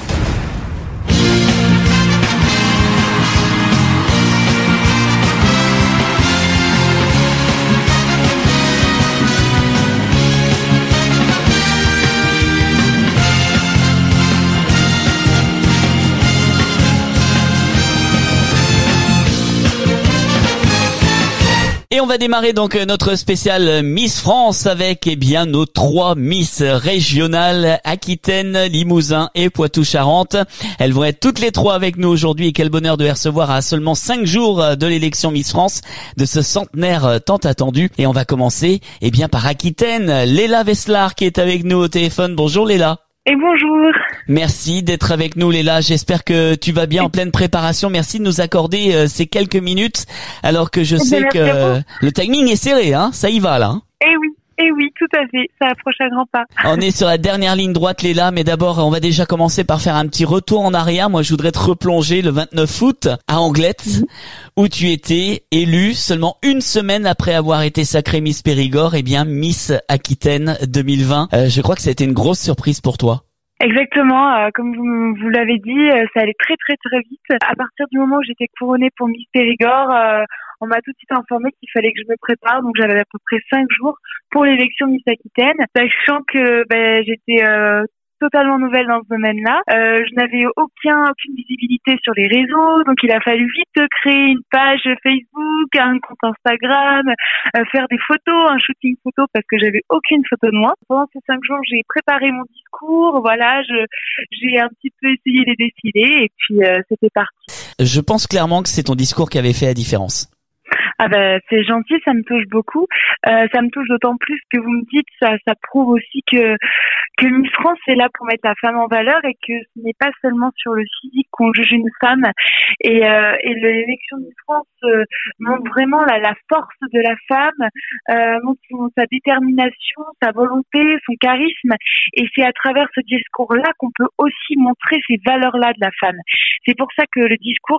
Et on va démarrer donc notre spécial Miss France avec eh bien nos trois Miss régionales, Aquitaine, Limousin et Poitou-Charentes. Elles vont être toutes les trois avec nous aujourd'hui et quel bonheur de les recevoir à seulement cinq jours de l'élection Miss France, de ce centenaire tant attendu. Et on va commencer eh bien par Aquitaine, Léla Veslar qui est avec nous au téléphone. Bonjour Léla. Et bonjour. Merci d'être avec nous Léla, j'espère que tu vas bien en pleine préparation. Merci de nous accorder euh, ces quelques minutes alors que je sais que euh, le timing est serré, hein, ça y va là. Hein. Eh oui, eh oui, tout à fait, ça approche à grands pas. On est sur la dernière ligne droite Léla, mais d'abord on va déjà commencer par faire un petit retour en arrière. Moi je voudrais te replonger le vingt-neuf août à Anglet mmh. où tu étais élue seulement une semaine après avoir été sacrée Miss Périgord, eh bien Miss Aquitaine deux mille vingt. Euh, je crois que ça a été une grosse surprise pour toi. Exactement, euh, comme vous, vous l'avez dit, euh, ça allait très très très vite. À partir du moment où j'étais couronnée pour Miss Périgord, euh, on m'a tout de suite informé qu'il fallait que je me prépare, donc j'avais à peu près cinq jours pour l'élection Miss Aquitaine, sachant que ben, j'étais euh, totalement nouvelle dans ce domaine-là. Euh, je n'avais aucun, aucune visibilité sur les réseaux, donc il a fallu vite créer une page Facebook, un compte Instagram, euh, faire des photos, un shooting photo parce que j'avais aucune photo de moi. Pendant ces cinq jours, j'ai préparé mon discours, voilà, je, j'ai un petit peu essayé les décider et puis euh, c'était parti. Je pense clairement que c'est ton discours qui avait fait la différence. Ah ben c'est gentil, ça me touche beaucoup. Euh, ça me touche d'autant plus que vous me dites, ça, ça prouve aussi que que Miss France est là pour mettre la femme en valeur et que ce n'est pas seulement sur le physique qu'on juge une femme. Et, euh, et l'élection Miss France euh, montre vraiment la, la force de la femme, euh, montre son, sa détermination, sa volonté, son charisme. Et c'est à travers ce discours-là qu'on peut aussi montrer ces valeurs-là de la femme. C'est pour ça que le discours est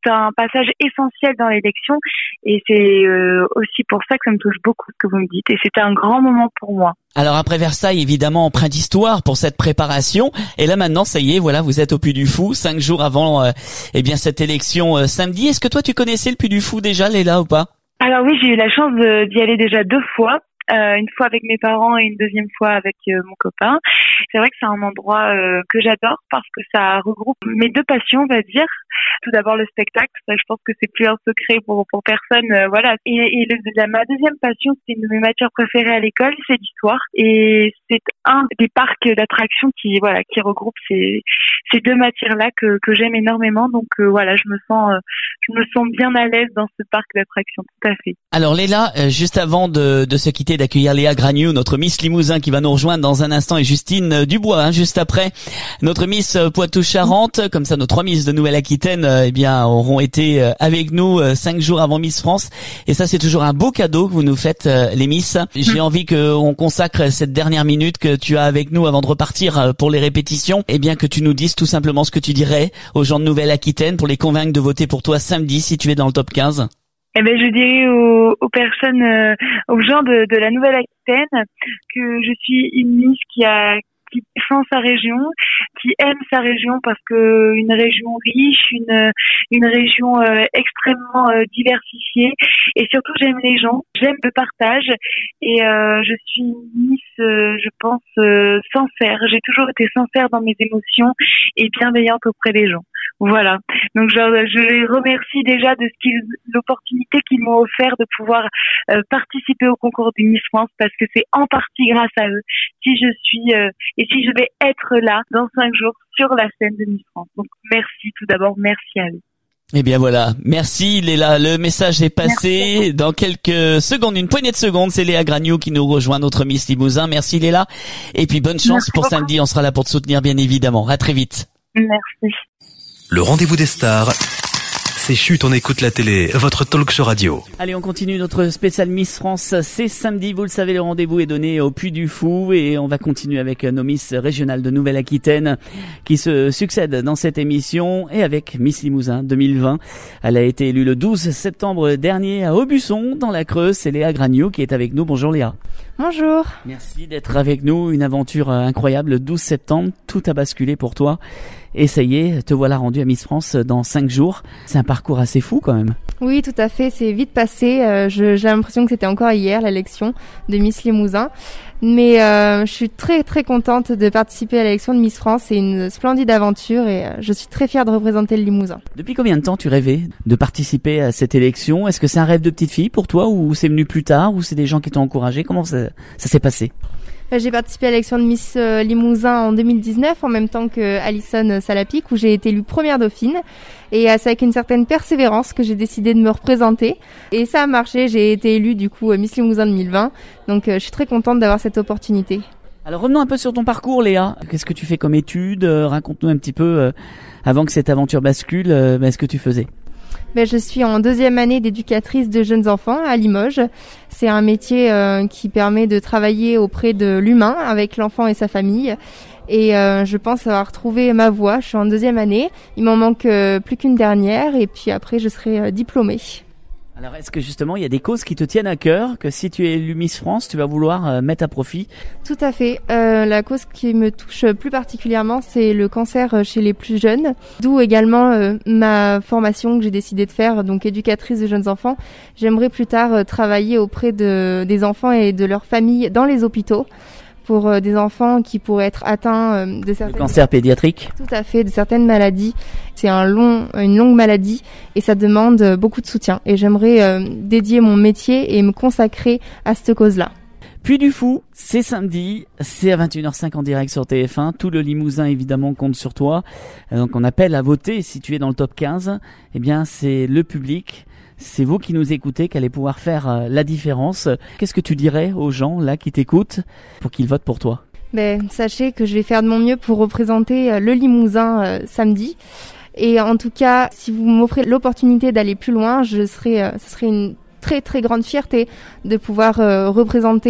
un passage essentiel dans l'élection et c'est euh, aussi pour ça que ça me touche beaucoup ce que vous me dites et c'était un grand moment pour moi. Alors après Versailles, évidemment, empreint d'histoire pour cette préparation. Et là maintenant, ça y est, voilà, vous êtes au Puy du Fou, cinq jours avant euh, eh bien cette élection euh, samedi. Est-ce que toi tu connaissais le Puy du Fou déjà, Léla, ou pas? Alors oui, j'ai eu la chance de, d'y aller déjà deux fois. Euh, une fois avec mes parents et une deuxième fois avec euh, mon copain. C'est vrai que c'est un endroit euh, que j'adore parce que ça regroupe mes deux passions, on va dire. Tout d'abord le spectacle, ça je pense que c'est plus un secret pour pour personne, euh, voilà. Et, et le, la, ma deuxième passion, c'est une de mes matières préférées à l'école, c'est l'histoire. Et c'est un des parcs d'attractions qui voilà qui regroupe ces ces deux matières-là que que j'aime énormément. Donc euh, voilà, je me sens euh, je me sens bien à l'aise dans ce parc d'attractions, tout à fait. Alors Léla, euh, juste avant de de se quitter, d'accueillir Léa Gragnou, notre Miss Limousin qui va nous rejoindre dans un instant, et Justine Dubois, hein, juste après, notre Miss Poitou-Charentes. Comme ça, nos trois Miss de Nouvelle-Aquitaine, euh, eh bien, auront été euh, avec nous euh, cinq jours avant Miss France. Et ça, c'est toujours un beau cadeau que vous nous faites, euh, les Miss. J'ai envie qu'on consacre cette dernière minute que tu as avec nous avant de repartir euh, pour les répétitions. Eh bien, que tu nous dises tout simplement ce que tu dirais aux gens de Nouvelle-Aquitaine pour les convaincre de voter pour toi samedi si tu es dans le top quinze. Eh ben, je dirais aux, aux personnes, euh, aux gens de, de la Nouvelle-Aquitaine que je suis une Miss qui a qui défend sa région, qui aime sa région parce que une région riche, une une région euh, extrêmement euh, diversifiée et surtout j'aime les gens, j'aime le partage et euh, je suis une Miss, euh, je pense euh, sincère. J'ai toujours été sincère dans mes émotions et bienveillante auprès des gens. Voilà. Donc je, je les remercie déjà de ce qu'ils, l'opportunité qu'ils m'ont offert de pouvoir euh, participer au concours du Miss France parce que c'est en partie grâce à eux si je suis euh, et si je vais être là dans cinq jours sur la scène de Miss France. Donc merci tout d'abord, merci à eux. Eh bien voilà, merci Léla, le message est passé. Merci. Dans quelques secondes, une poignée de secondes, c'est Léa Gragnou qui nous rejoint, notre Miss Limousin. Merci Léla, et puis bonne chance merci pour beaucoup. Samedi, on sera là pour te soutenir bien évidemment. À très vite. Merci. Le rendez-vous des stars, c'est Chut, on écoute la télé, votre talk show radio. Allez, on continue notre spécial Miss France. C'est samedi, vous le savez, le rendez-vous est donné au Puy du Fou et on va continuer avec nos Miss régionales de Nouvelle-Aquitaine qui se succèdent dans cette émission et avec Miss Limousin deux mille vingt. Elle a été élue le douze septembre dernier à Aubusson, dans la Creuse. C'est Léa Gragnou qui est avec nous. Bonjour Léa. Bonjour. Merci d'être avec nous. Une aventure incroyable. Le douze septembre, tout a basculé pour toi. Et ça y est, te voilà rendu à Miss France dans cinq jours. C'est un parcours assez fou quand même. Oui, tout à fait. C'est vite passé. Euh, je, j'ai l'impression que c'était encore hier l'élection de Miss Limousin. Mais euh, je suis très très contente de participer à l'élection de Miss France. C'est une splendide aventure et euh, je suis très fière de représenter le Limousin. Depuis combien de temps tu rêvais de participer à cette élection? Est-ce que c'est un rêve de petite fille pour toi ou c'est venu plus tard ou c'est des gens qui t'ont encouragé? Comment ça, ça s'est passé? J'ai participé à l'élection de Miss Limousin en deux mille dix-neuf en même temps que Alison Salapic où j'ai été élue première dauphine et c'est avec une certaine persévérance que j'ai décidé de me représenter et ça a marché, j'ai été élue du coup Miss Limousin deux mille vingt donc je suis très contente d'avoir cette opportunité. Alors revenons un peu sur ton parcours Léa, qu'est-ce que tu fais comme études? Raconte-nous un petit peu euh, avant que cette aventure bascule, euh, ben, ce que tu faisais. Ben, je suis en deuxième année d'éducatrice de jeunes enfants à Limoges. C'est un métier euh, qui permet de travailler auprès de l'humain avec l'enfant et sa famille. Et euh, je pense avoir trouvé ma voie. Je suis en deuxième année. Il m'en manque euh, plus qu'une dernière et puis après je serai euh, diplômée. Alors est-ce que justement il y a des causes qui te tiennent à cœur, que si tu es élue Miss France, tu vas vouloir euh, mettre à profit? Tout à fait. Euh, la cause qui me touche plus particulièrement, c'est le cancer chez les plus jeunes. D'où également euh, ma formation que j'ai décidé de faire, donc éducatrice de jeunes enfants. J'aimerais plus tard euh, travailler auprès de, des enfants et de leurs familles dans les hôpitaux pour euh, des enfants qui pourraient être atteints euh, de certaines... Le cancer pédiatrique? Tout à fait, de certaines maladies. C'est un long, une longue maladie et ça demande euh, beaucoup de soutien. Et j'aimerais euh, dédier mon métier et me consacrer à cette cause-là. Puy du Fou, c'est samedi, c'est à vingt et une heures cinq en direct sur T F un. Tout le Limousin évidemment compte sur toi. Donc on appelle à voter si tu es dans le top quinze. Eh bien c'est le public. C'est vous qui nous écoutez qui allez pouvoir faire euh, la différence. Qu'est-ce que tu dirais aux gens là qui t'écoutent pour qu'ils votent pour toi? Ben, sachez que je vais faire de mon mieux pour représenter euh, le Limousin euh, samedi. Et en tout cas, si vous m'offrez l'opportunité d'aller plus loin, je serai, euh, ce serait une très très grande fierté de pouvoir euh, représenter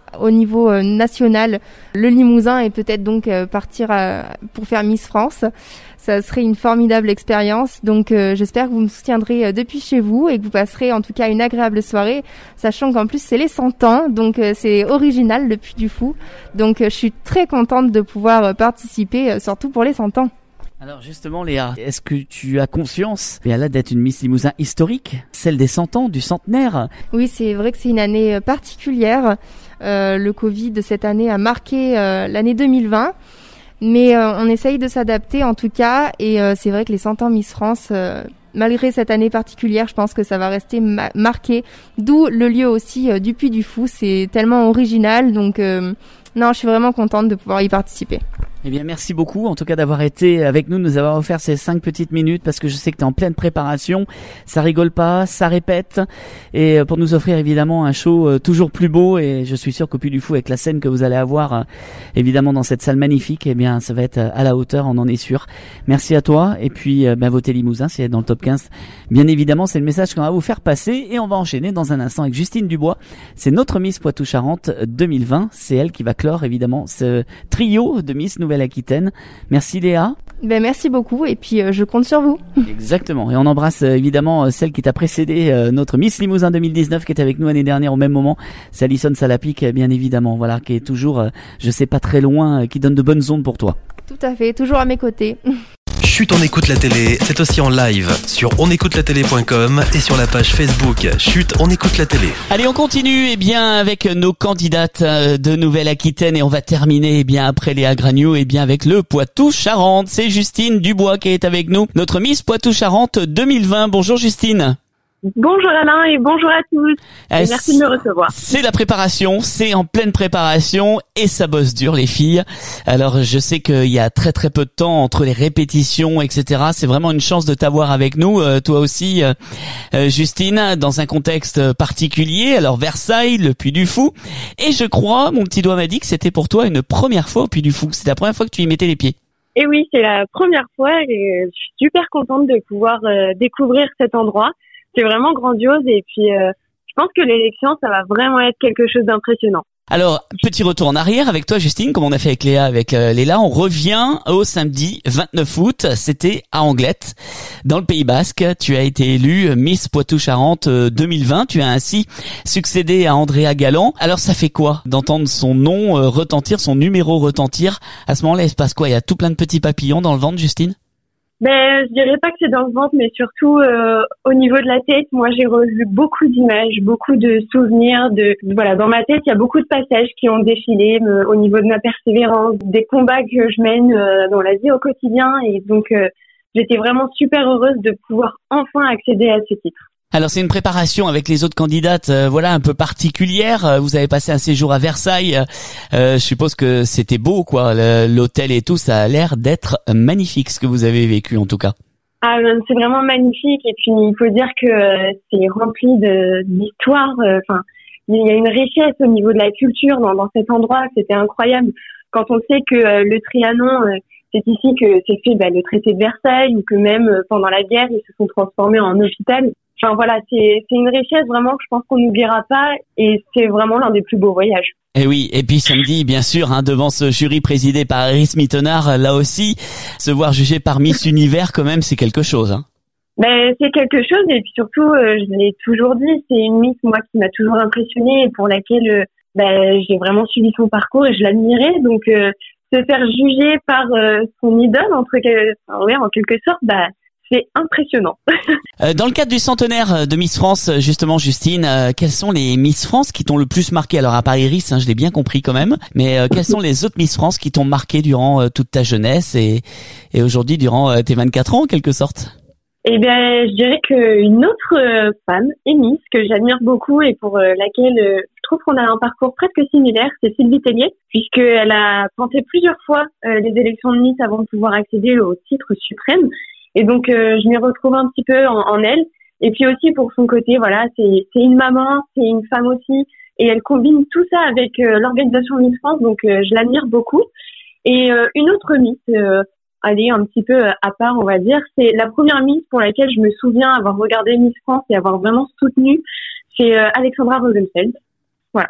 au niveau euh, national le Limousin et peut-être donc euh, partir à, pour faire Miss France. Ça serait une formidable expérience. Donc euh, j'espère que vous me soutiendrez euh, depuis chez vous et que vous passerez en tout cas une agréable soirée, sachant qu'en plus c'est les cent ans, donc euh, c'est original le Puy du Fou. Donc euh, je suis très contente de pouvoir euh, participer, euh, surtout pour les cent ans. Alors justement Léa, est-ce que tu as conscience bien là d'être une Miss Limousin historique, celle des cent ans, du centenaire? Oui, c'est vrai que c'est une année particulière. Euh, le Covid de cette année a marqué euh, l'année deux mille vingt, mais euh, on essaye de s'adapter en tout cas, et euh, c'est vrai que les cent ans Miss France, euh, malgré cette année particulière, je pense que ça va rester ma- marqué, d'où le lieu aussi euh, du Puy du Fou, c'est tellement original, donc euh, non, je suis vraiment contente de pouvoir y participer. Eh bien, merci beaucoup, en tout cas, d'avoir été avec nous, de nous avoir offert ces cinq petites minutes, parce que je sais que tu es en pleine préparation. Ça rigole pas, ça répète. Et pour nous offrir, évidemment, un show toujours plus beau. Et je suis sûr qu'au Puy du Fou, avec la scène que vous allez avoir, évidemment, dans cette salle magnifique, eh bien, ça va être à la hauteur, on en est sûr. Merci à toi. Et puis, ben, votez Limousin, c'est dans le top quinze. Bien évidemment, c'est le message qu'on va vous faire passer. Et on va enchaîner dans un instant avec Justine Dubois. C'est notre Miss Poitou-Charentes deux mille vingt. C'est elle qui va clore, évidemment, ce trio de Miss Nouvelle-Aquitaine. Merci Léa. Ben merci beaucoup et puis euh, je compte sur vous. Exactement. Et on embrasse euh, évidemment euh, celle qui t'a précédé, euh, notre Miss Limousin deux mille dix-neuf qui était avec nous l'année dernière au même moment. C'est Alison Salapic, bien évidemment. Voilà, qui est toujours, euh, je sais pas très loin, euh, qui donne de bonnes ondes pour toi. Tout à fait, toujours à mes côtés. Chut, on écoute la télé, c'est aussi en live sur on écoute la télé point com et sur la page Facebook Chut, on écoute la télé. Allez, on continue eh bien avec nos candidates de Nouvelle-Aquitaine et on va terminer eh bien après Léa Gragnou et eh bien avec le Poitou-Charentes. C'est Justine Dubois qui est avec nous, notre Miss Poitou-Charentes deux mille vingt. Bonjour Justine. Bonjour Alain et bonjour à tous. Et merci de me recevoir. C'est la préparation, c'est en pleine préparation et ça bosse dur les filles. Alors je sais qu'il y a très très peu de temps entre les répétitions, et cetera. C'est vraiment une chance de t'avoir avec nous, euh, toi aussi euh, euh, Justine, dans un contexte particulier. Alors Versailles, le Puy du Fou. Et je crois, mon petit doigt m'a dit que c'était pour toi une première fois au Puy du Fou. C'est la première fois que tu y mettais les pieds. Et oui, c'est la première fois et je suis super contente de pouvoir euh, découvrir cet endroit. C'est vraiment grandiose et puis euh, je pense que l'élection, ça va vraiment être quelque chose d'impressionnant. Alors, petit retour en arrière avec toi Justine, comme on a fait avec Léa, avec euh, Léla, on revient au samedi vingt-neuf août, c'était à Anglette, dans le Pays Basque. Tu as été élue Miss Poitou-Charentes deux mille vingt, tu as ainsi succédé à Andrea Galland. Alors ça fait quoi d'entendre son nom euh, retentir, son numéro retentir? À ce moment-là, il se passe quoi? Il y a tout plein de petits papillons dans le ventre, Justine? Ben, je dirais pas que c'est dans le ventre, mais surtout euh, au niveau de la tête. Moi, j'ai revu beaucoup d'images, beaucoup de souvenirs. De voilà, dans ma tête, il y a beaucoup de passages qui ont défilé me, au niveau de ma persévérance, des combats que je mène euh, dans la vie au quotidien. Et donc, euh, j'étais vraiment super heureuse de pouvoir enfin accéder à ce titre. Alors c'est une préparation avec les autres candidates, euh, voilà, un peu particulière. Vous avez passé un séjour à Versailles. Euh, je suppose que c'était beau, quoi. Le, l'hôtel et tout, ça a l'air d'être magnifique, ce que vous avez vécu en tout cas. Ah, c'est vraiment magnifique. Et puis il faut dire que c'est rempli de d'histoire. Enfin, il y a une richesse au niveau de la culture dans, dans cet endroit. C'était incroyable. Quand on sait que euh, le Trianon, euh, c'est ici que s'est fait bah, le traité de Versailles, ou que même euh, pendant la guerre, ils se sont transformés en hôpital. Enfin voilà, c'est c'est une richesse vraiment que je pense qu'on n'oubliera pas et c'est vraiment l'un des plus beaux voyages. Et oui, et puis samedi, bien sûr, hein, devant ce jury présidé par Iris Mittenard, là aussi, se voir jugé par Miss Univers, quand même, c'est quelque chose. Hein. Ben c'est quelque chose et puis surtout, euh, je l'ai toujours dit, c'est une Miss moi qui m'a toujours impressionnée et pour laquelle euh, ben j'ai vraiment suivi son parcours et je l'admirais. Donc euh, se faire juger par euh, son idole entre enfin, ouais, en quelque sorte, bah c'est impressionnant. Dans le cadre du centenaire de Miss France, justement, Justine, euh, quelles sont les Miss France qui t'ont le plus marqué? Alors, à part Iris, hein, je l'ai bien compris quand même, mais euh, quelles sont les autres Miss France qui t'ont marqué durant euh, toute ta jeunesse et, et aujourd'hui durant euh, tes vingt-quatre ans, en quelque sorte? Eh bien, je dirais qu'une autre euh, femme, Miss, que j'admire beaucoup et pour euh, laquelle euh, je trouve qu'on a un parcours presque similaire, c'est Sylvie Tellier, puisqu'elle a tenté plusieurs fois euh, les élections de Miss avant de pouvoir accéder au titre suprême. Et donc, euh, je m'y retrouve un petit peu en, en elle. Et puis aussi pour son côté, voilà, c'est, c'est une maman, c'est une femme aussi. Et elle combine tout ça avec euh, l'organisation Miss France. Donc, euh, je l'admire beaucoup. Et euh, une autre Miss, euh, allez, un petit peu à part, on va dire, c'est la première Miss pour laquelle je me souviens avoir regardé Miss France et avoir vraiment soutenu. C'est euh, Alexandra Rosenfeld. Voilà.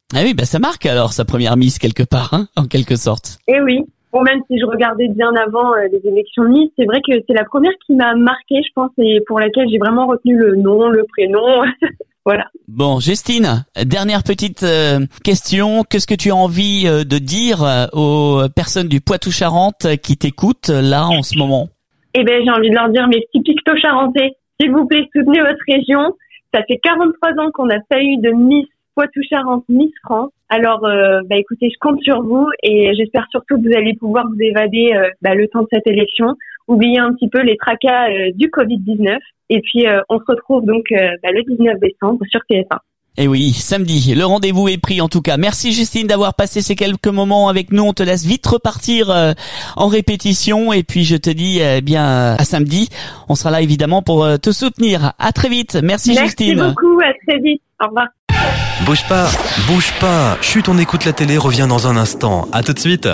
Ah oui, bah ça marque alors sa première Miss quelque part, hein, en quelque sorte. Et oui. Bon, même si je regardais bien avant euh, les élections de Miss, c'est vrai que c'est la première qui m'a marquée, je pense, et pour laquelle j'ai vraiment retenu le nom, le prénom. Voilà. Bon, Justine, dernière petite euh, question. Qu'est-ce que tu as envie euh, de dire euh, aux personnes du Poitou-Charentes qui t'écoutent euh, là en ce moment? Eh ben, j'ai envie de leur dire, mes petits picto-charentais, s'il vous plaît, soutenez votre région. Ça fait quarante-trois ans qu'on n'a pas eu de Miss Poitou-Charentes, Miss France. Alors, euh, bah écoutez, je compte sur vous et j'espère surtout que vous allez pouvoir vous évader euh, bah, le temps de cette élection. Oubliez un petit peu les tracas euh, du covid dix-neuf. Et puis, euh, on se retrouve donc euh, bah, le dix-neuf décembre sur T F un. Et oui, samedi, le rendez-vous est pris en tout cas. Merci Justine d'avoir passé ces quelques moments avec nous. On te laisse vite repartir euh, en répétition. Et puis, je te dis eh bien à samedi. On sera là évidemment pour euh, te soutenir. À très vite. Merci, Merci Justine. Merci beaucoup. À très vite. Au revoir. Bouge pas, bouge pas. Chut, on écoute la télé, revient dans un instant. À tout de suite.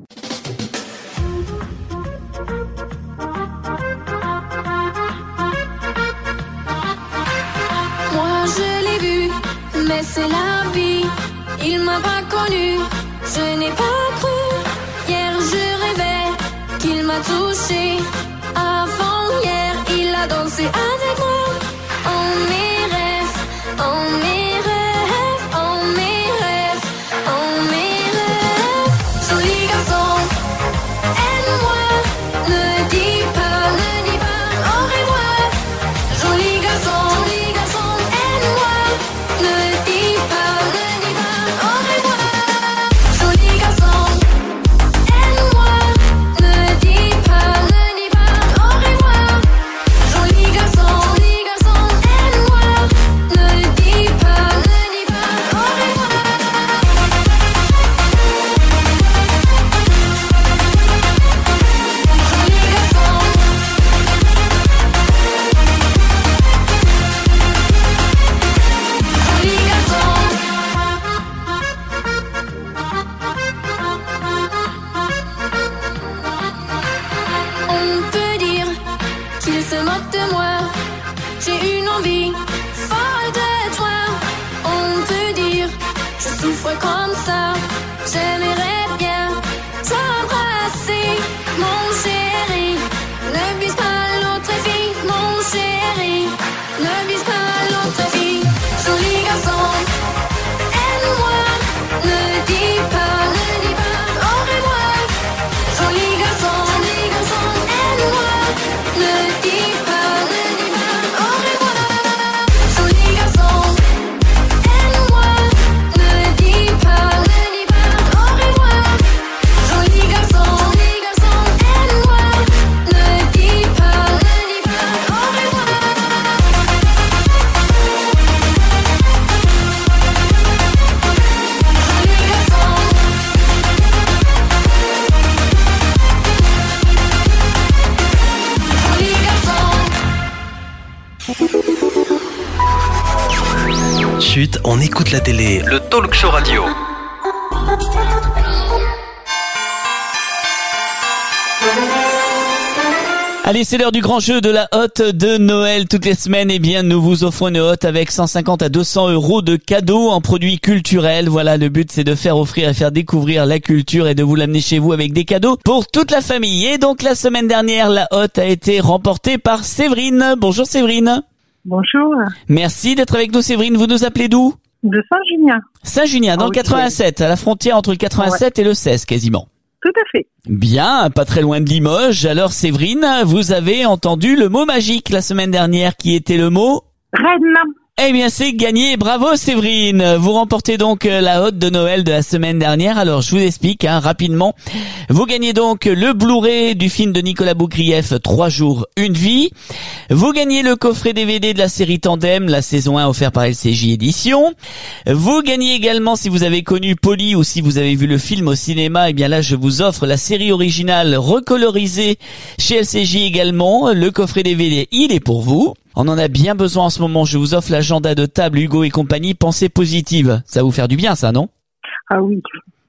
Moi je l'ai vu, mais c'est la vie. Il m'a pas connu, je n'ai pas cru. Hier je rêvais qu'il m'a touché. Avant hier, il a dansé avec moi. En mes rêves, en mes rêves, en mes rêves, en mes rêves. Joli garçon, aime-moi, ne dis pas, ne dis pas au revoir. Joli garçon, joli garçon, aime-moi, ne dis pas, ne dis pas au revoir. Joli garçon, aime-moi, ne dis pas, ne dis pas au revoir. Joli garçon, joli garçon, aime-moi, ne dis pas, ne dis pas au revoir. Joli garçon. Joli garçon. On peut dire qu'il se moque de moi. J'ai une envie folle de toi. On peut dire je souffre comme ça. J'aimerais bien t'embrasser, mon chéri. Ne bise pas l'autre fille, mon chéri. Ne bise pas l'autre fille. Joli garçon, aime-moi. Ne dis pas, ne dis pas au revoir. Joli garçon, joli garçon, aime-moi. Ne dis pas, ne dis pas au revoir. Joli garçon, aime-moi. Ne dis pas, ne dis pas au revoir. Joli garçon, joli garçon, aime-moi. Ne dis pas, ne dis pas au revoir. Joli garçon. Joli garçon. Chut, on écoute la télé. Le talk show radio. Allez, c'est l'heure du grand jeu de la hotte de Noël. Toutes les semaines, eh bien, nous vous offrons une hotte avec cent cinquante à deux cents euros de cadeaux en produits culturels. Voilà, le but, c'est de faire offrir et faire découvrir la culture et de vous l'amener chez vous avec des cadeaux pour toute la famille. Et donc, la semaine dernière, la hotte a été remportée par Séverine. Bonjour Séverine. Bonjour. Merci d'être avec nous Séverine. Vous nous appelez d'où? De Saint-Junien. Saint-Junien, dans Ah, le quatre-vingt-sept, à la frontière entre le quatre-vingt-sept et le seize quasiment. Tout à fait. Bien, pas très loin de Limoges. Alors Séverine, vous avez entendu le mot magique la semaine dernière qui était le mot Reine. Eh bien, c'est gagné. Bravo, Séverine. Vous remportez donc la hotte de Noël de la semaine dernière. Alors, je vous explique hein, rapidement. Vous gagnez donc le Blu-ray du film de Nicolas Boukrieff, Trois jours, une vie. Vous gagnez le coffret D V D de la série Tandem, la saison un offert par L C J Éditions. Vous gagnez également, si vous avez connu Polly ou si vous avez vu le film au cinéma, eh bien là, je vous offre la série originale recolorisée chez L C J également. Le coffret D V D, il est pour vous. On en a bien besoin en ce moment. Je vous offre l'agenda de table Hugo et compagnie. Pensée positive. Ça va vous faire du bien, ça, non? Ah oui.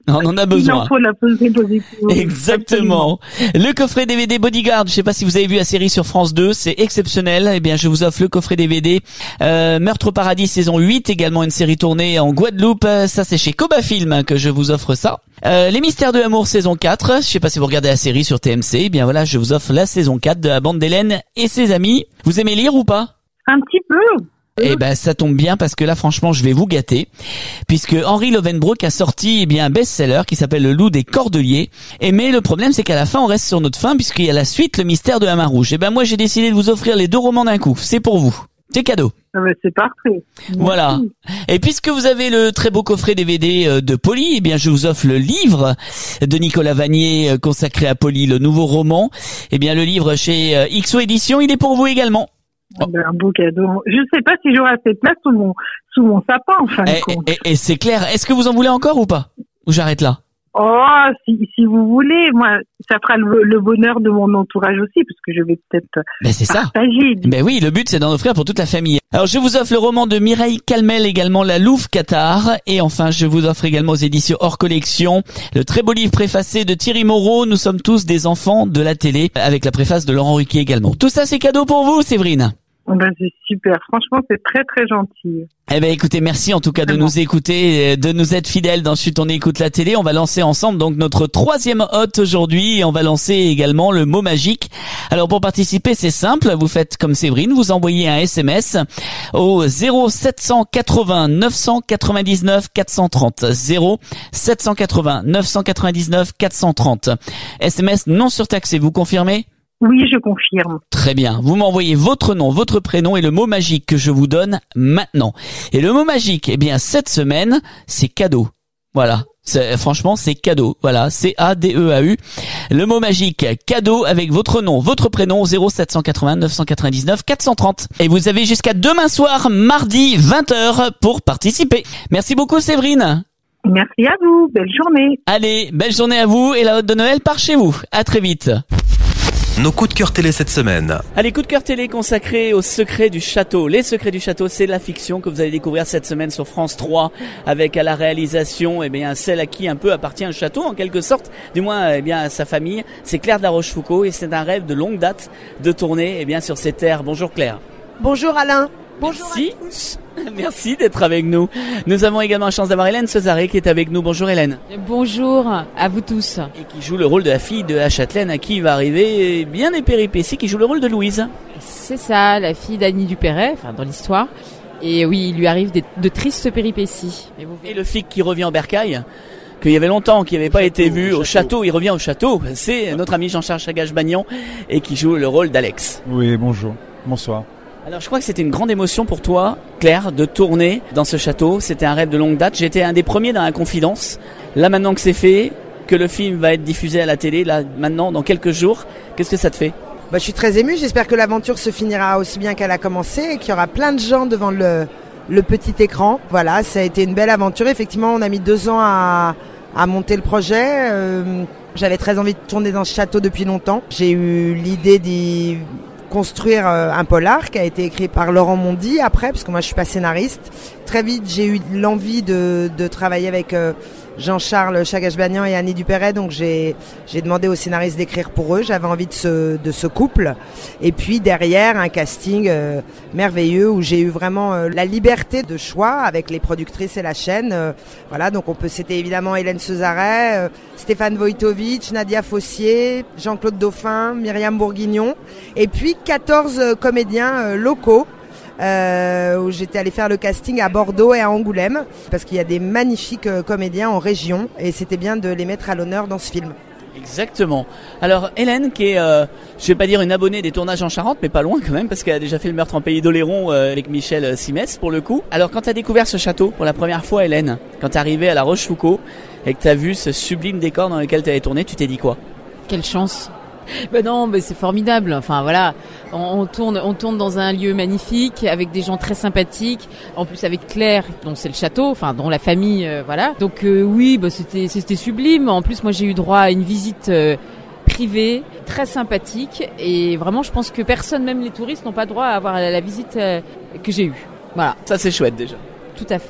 On en a besoin. Il en faut la pesée positive. Exactement. Le coffret D V D Bodyguard, je sais pas si vous avez vu la série sur France deux, c'est exceptionnel. Eh bien, je vous offre le coffret D V D euh, Meurtre au paradis saison huit, également une série tournée en Guadeloupe. Ça, c'est chez Koba Film que je vous offre ça. Euh, Les Mystères de l'amour saison quatre, je sais pas si vous regardez la série sur T M C. Eh bien voilà, je vous offre la saison quatre de la bande d'Hélène et ses amis. Vous aimez lire ou pas? Un petit peu. Eh ben, ça tombe bien parce que là, franchement, je vais vous gâter, puisque Henri Lovenbroek a sorti, eh bien, un best-seller qui s'appelle Le Loup des Cordeliers. Et mais le problème, c'est qu'à la fin, on reste sur notre fin, puisqu'il y a la suite, Le Mystère de la Main Rouge. Eh ben, moi, j'ai décidé de vous offrir les deux romans d'un coup. C'est pour vous. C'est cadeau. Ah ben, c'est parfait. Merci. Voilà. Et puisque vous avez le très beau coffret D V D de Polly, eh bien, je vous offre le livre de Nicolas Vanier consacré à Polly, le nouveau roman. Eh bien, le livre chez X O Éditions, il est pour vous également. Oh. Ben, un beau cadeau. Je sais pas si j'aurai assez de place sous mon, sous mon sapin, en fin de et, compte. Et, et c'est clair. Est-ce que vous en voulez encore ou pas? Ou j'arrête là? Oh, si, si vous voulez, moi, ça fera le, le bonheur de mon entourage aussi, parce que je vais peut-être ben c'est partager. Ça. Ben oui, le but, c'est d'en offrir pour toute la famille. Alors, je vous offre le roman de Mireille Calmel, également La Louve Cathare. Et enfin, je vous offre également aux éditions hors collection le très beau livre préfacé de Thierry Moreau, Nous sommes tous des enfants de la télé, avec la préface de Laurent Ruquier également. Tout ça, c'est cadeau pour vous, Séverine. Ben, c'est super. Franchement, c'est très, très gentil. Eh ben, écoutez, merci en tout cas de c'est nous bon. écouter, de nous être fidèles dans Chut, on écoute la télé. On va lancer ensemble donc notre troisième hôte aujourd'hui et on va lancer également le mot magique. Alors, pour participer, c'est simple. Vous faites comme Séverine, vous envoyez un S M S au zéro sept cent quatre-vingts neuf cent quatre-vingt-dix-neuf quatre cent trente. zéro sept cent quatre-vingts neuf cent quatre-vingt-dix-neuf quatre cent trente. S M S non surtaxé, vous confirmez? Oui, je confirme. Très bien. Vous m'envoyez votre nom, votre prénom et le mot magique que je vous donne maintenant. Et le mot magique, eh bien, cette semaine, c'est cadeau. Voilà. C'est, franchement, c'est cadeau. Voilà. C A D E A U. Le mot magique, cadeau avec votre nom, votre prénom, zéro sept cent quatre-vingts neuf cent quatre-vingt-dix-neuf quatre cent trente. Et vous avez jusqu'à demain soir, mardi, vingt heures, pour participer. Merci beaucoup, Séverine. Merci à vous. Belle journée. Allez, belle journée à vous et la hôte de Noël part chez vous. À très vite. Nos coups de cœur télé cette semaine. Allez, coup de cœur télé consacré aux secrets du château. Les secrets du château, c'est la fiction que vous allez découvrir cette semaine sur France trois, avec à la réalisation, eh bien, celle à qui un peu appartient le château, en quelque sorte, du moins, eh bien, à sa famille. C'est Claire de la Rochefoucauld et c'est un rêve de longue date de tourner, eh bien, sur ces terres. Bonjour Claire. Bonjour Alain. Bonjour Merci. à tous. Merci d'être avec nous. Nous avons également la chance d'avoir Hélène Cesaré qui est avec nous. Bonjour Hélène. Bonjour à vous tous. Et qui joue le rôle de la fille de la châtelaine à qui il va arriver bien des péripéties, qui joue le rôle de Louise. C'est ça, la fille d'Annie Dupéret, enfin dans l'histoire. Et oui, il lui arrive des, de tristes péripéties. Et, vous... Et le flic qui revient en bercail, qu'il y avait longtemps, qui n'avait pas château, été vu au château. château, il revient au château. C'est notre ami Jean-Charles Chagage-Bagnon et qui joue le rôle d'Alex. Oui, bonjour. Bonsoir. Alors je crois que c'était une grande émotion pour toi, Claire, de tourner dans ce château. C'était un rêve de longue date. J'étais un des premiers dans la confidence. Là maintenant que c'est fait, que le film va être diffusé à la télé, là maintenant dans quelques jours, qu'est-ce que ça te fait? Bah, je suis très émue. J'espère que l'aventure se finira aussi bien qu'elle a commencé et qu'il y aura plein de gens devant le, le petit écran. Voilà, ça a été une belle aventure. Effectivement, on a mis deux ans à, à monter le projet. Euh, j'avais très envie de tourner dans ce château depuis longtemps. J'ai eu l'idée d'y construire un polar qui a été écrit par Laurent Mondy après, parce que moi je suis pas scénariste. Très vite j'ai eu l'envie de, de travailler avec euh, Jean-Charles Chagage-Bagnan et Annie Dupéret, donc j'ai, j'ai demandé aux scénaristes d'écrire pour eux. J'avais envie de ce, de ce couple. Et puis derrière un casting euh, merveilleux où j'ai eu vraiment euh, la liberté de choix avec les productrices et la chaîne. Euh, voilà, donc on peut, c'était évidemment Hélène Cesaré, euh, Stéphane Wojtowicz, Nadia Fossier, Jean-Claude Dauphin, Myriam Bourguignon, et puis quatorze euh, comédiens euh, locaux. Euh, où j'étais allée faire le casting à Bordeaux et à Angoulême parce qu'il y a des magnifiques euh, comédiens en région et c'était bien de les mettre à l'honneur dans ce film. Exactement. Alors Hélène qui est, euh, je vais pas dire une abonnée des tournages en Charente, mais pas loin quand même parce qu'elle a déjà fait le meurtre en Pays d'Oléron euh, avec Michel Simès pour le coup. Alors quand tu as découvert ce château pour la première fois Hélène, quand tu es arrivée à la Rochefoucauld et que tu as vu ce sublime décor dans lequel tu avais tourné, tu t'es dit quoi? Quelle chance. Ben non, mais c'est formidable. Enfin voilà, on, on tourne, on tourne dans un lieu magnifique avec des gens très sympathiques. En plus avec Claire, dont c'est le château, enfin dont la famille, euh, voilà. Donc euh, oui, bah c'était, c'était sublime. En plus, moi j'ai eu droit à une visite euh, privée, très sympathique, et vraiment, je pense que personne, même les touristes, n'ont pas droit à avoir la, la visite euh, que j'ai eue. Voilà. Ça c'est chouette déjà. Tout à fait.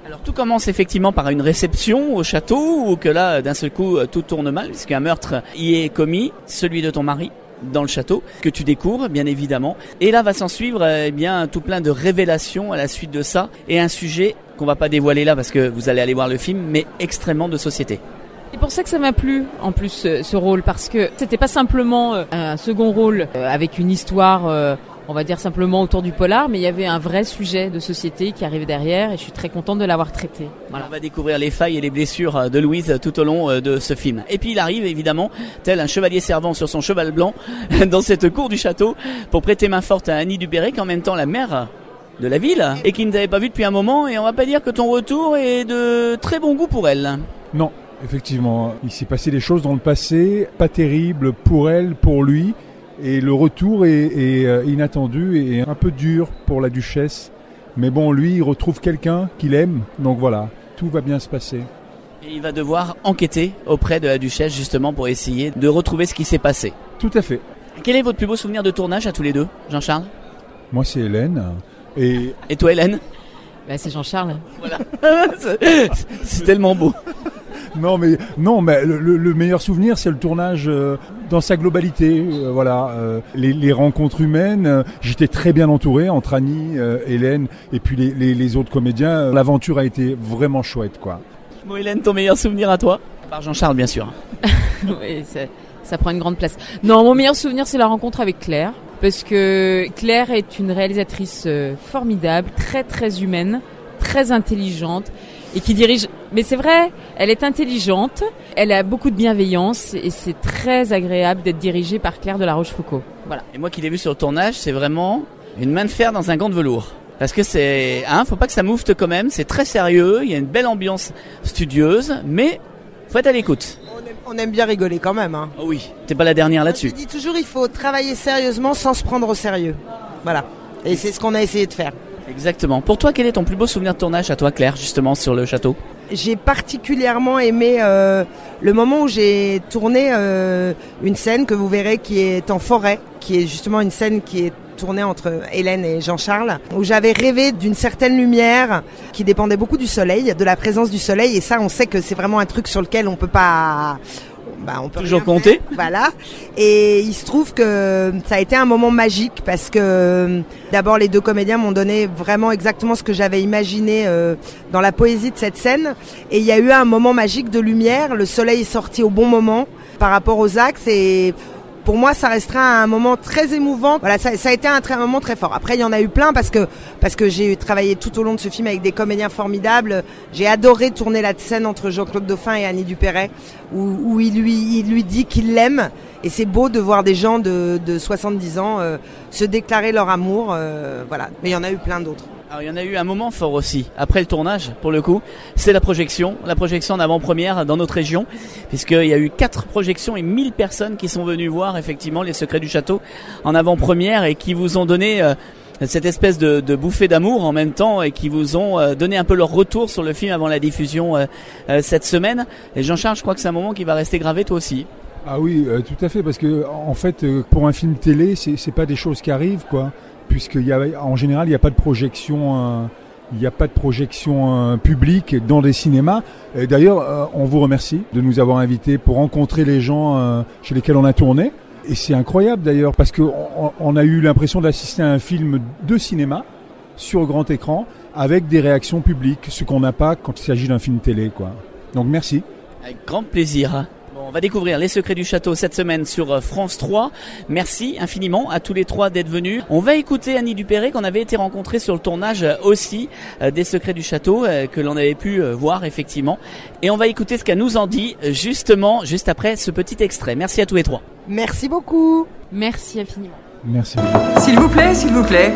Alors tout commence effectivement par une réception au château, ou que là, d'un seul coup, tout tourne mal, puisqu'un meurtre y est commis, celui de ton mari, dans le château, que tu découvres, bien évidemment. Et là va s'en suivre, eh bien, tout plein de révélations à la suite de ça, et un sujet qu'on va pas dévoiler là, parce que vous allez aller voir le film, mais extrêmement de société. C'est pour ça que ça m'a plu, en plus, ce, ce rôle, parce que c'était pas simplement euh, un second rôle euh, avec une histoire, euh, on va dire simplement autour du polar, mais il y avait un vrai sujet de société qui arrivait derrière, et je suis très contente de l'avoir traité. Voilà. On va découvrir les failles et les blessures de Louise tout au long de ce film. Et puis il arrive évidemment, tel un chevalier servant sur son cheval blanc, dans cette cour du château, pour prêter main forte à Annie Dupéré, qui est en même temps la mère de la ville, et qui ne t'avait pas vu depuis un moment, et on va pas dire que ton retour est de très bon goût pour elle. Non. Effectivement, il s'est passé des choses dans le passé, pas terribles pour elle, pour lui, et le retour est, est inattendu et un peu dur pour la duchesse. Mais bon, lui, il retrouve quelqu'un qu'il aime, donc voilà, tout va bien se passer. Et il va devoir enquêter auprès de la duchesse justement pour essayer de retrouver ce qui s'est passé. Tout à fait. Quel est votre plus beau souvenir de tournage à tous les deux, Jean-Charles ? Moi, c'est Hélène. Et, et toi, Hélène ? Bah, c'est Jean-Charles. Voilà. c'est, c'est tellement beau. Non mais non mais le, le meilleur souvenir c'est le tournage euh, dans sa globalité, euh, voilà, euh, les, les rencontres humaines. Euh, j'étais très bien entouré entre Annie, euh, Hélène et puis les, les, les autres comédiens. L'aventure a été vraiment chouette, quoi. Bon, Hélène, ton meilleur souvenir à toi ? Par Jean-Charles, bien sûr. Oui, ça, ça prend une grande place. Non, mon meilleur souvenir c'est la rencontre avec Claire, parce que Claire est une réalisatrice euh, formidable, très très humaine, très intelligente. Et qui dirige, mais c'est vrai, elle est intelligente, elle a beaucoup de bienveillance et c'est très agréable d'être dirigée par Claire de la Rochefoucauld. Voilà. Et moi qui l'ai vu sur le tournage, c'est vraiment une main de fer dans un gant de velours. Parce que c'est, hein, faut pas que ça moufte quand même, c'est très sérieux, il y a une belle ambiance studieuse, mais faut être à l'écoute. On aime, on aime bien rigoler quand même, hein. Oh oui, t'es pas la dernière là-dessus. Je dis toujours, il faut travailler sérieusement sans se prendre au sérieux. Voilà. Et c'est ce qu'on a essayé de faire. Exactement. Pour toi, quel est ton plus beau souvenir de tournage à toi, Claire, justement, sur le château ? J'ai particulièrement aimé euh, le moment où j'ai tourné euh, une scène que vous verrez qui est en forêt, qui est justement une scène qui est tournée entre Hélène et Jean-Charles, où j'avais rêvé d'une certaine lumière qui dépendait beaucoup du soleil, de la présence du soleil, et ça, on sait que c'est vraiment un truc sur lequel on peut pas... Bah, on peut toujours compter. Faire, voilà. Et il se trouve que ça a été un moment magique parce que d'abord les deux comédiens m'ont donné vraiment exactement ce que j'avais imaginé euh, dans la poésie de cette scène. Et il y a eu un moment magique de lumière. Le soleil est sorti au bon moment par rapport aux axes et pour moi, ça restera un moment très émouvant. Voilà, ça, ça a été un, très, un moment très fort. Après, il y en a eu plein parce que parce que j'ai travaillé tout au long de ce film avec des comédiens formidables. J'ai adoré tourner la scène entre Jean-Claude Dauphin et Annie Dupéré, où, où il lui il lui dit qu'il l'aime. Et c'est beau de voir des gens de, de soixante-dix ans euh, se déclarer leur amour. Euh, voilà, mais il y en a eu plein d'autres. Alors il y en a eu un moment fort aussi, après le tournage pour le coup, c'est la projection, la projection en avant-première dans notre région, puisqu'il y a eu quatre projections et mille personnes qui sont venues voir effectivement Les Secrets du Château en avant-première et qui vous ont donné euh, cette espèce de, de bouffée d'amour en même temps et qui vous ont euh, donné un peu leur retour sur le film avant la diffusion euh, euh, cette semaine. Et Jean-Charles, je crois que c'est un moment qui va rester gravé toi aussi. Ah oui, euh, tout à fait, parce que en fait, euh, pour un film télé, c'est, c'est pas des choses qui arrivent, quoi. Puisqu'il y a, en général, il n'y a pas de projection, euh, il n'y a pas de projection euh, publique dans des cinémas. Et d'ailleurs, euh, on vous remercie de nous avoir invités pour rencontrer les gens euh, chez lesquels on a tourné. Et c'est incroyable d'ailleurs, parce qu'on on a eu l'impression d'assister à un film de cinéma sur grand écran avec des réactions publiques, ce qu'on n'a pas quand il s'agit d'un film télé, quoi. Donc merci. Avec grand plaisir. On va découvrir Les Secrets du Château cette semaine sur France trois. Merci infiniment à tous les trois d'être venus. On va écouter Annie Dupéré qu'on avait été rencontrée sur le tournage aussi des Secrets du Château, que l'on avait pu voir effectivement. Et on va écouter ce qu'elle nous en dit justement juste après ce petit extrait. Merci à tous les trois. Merci beaucoup. Merci infiniment. Merci. S'il vous plaît, s'il vous plaît.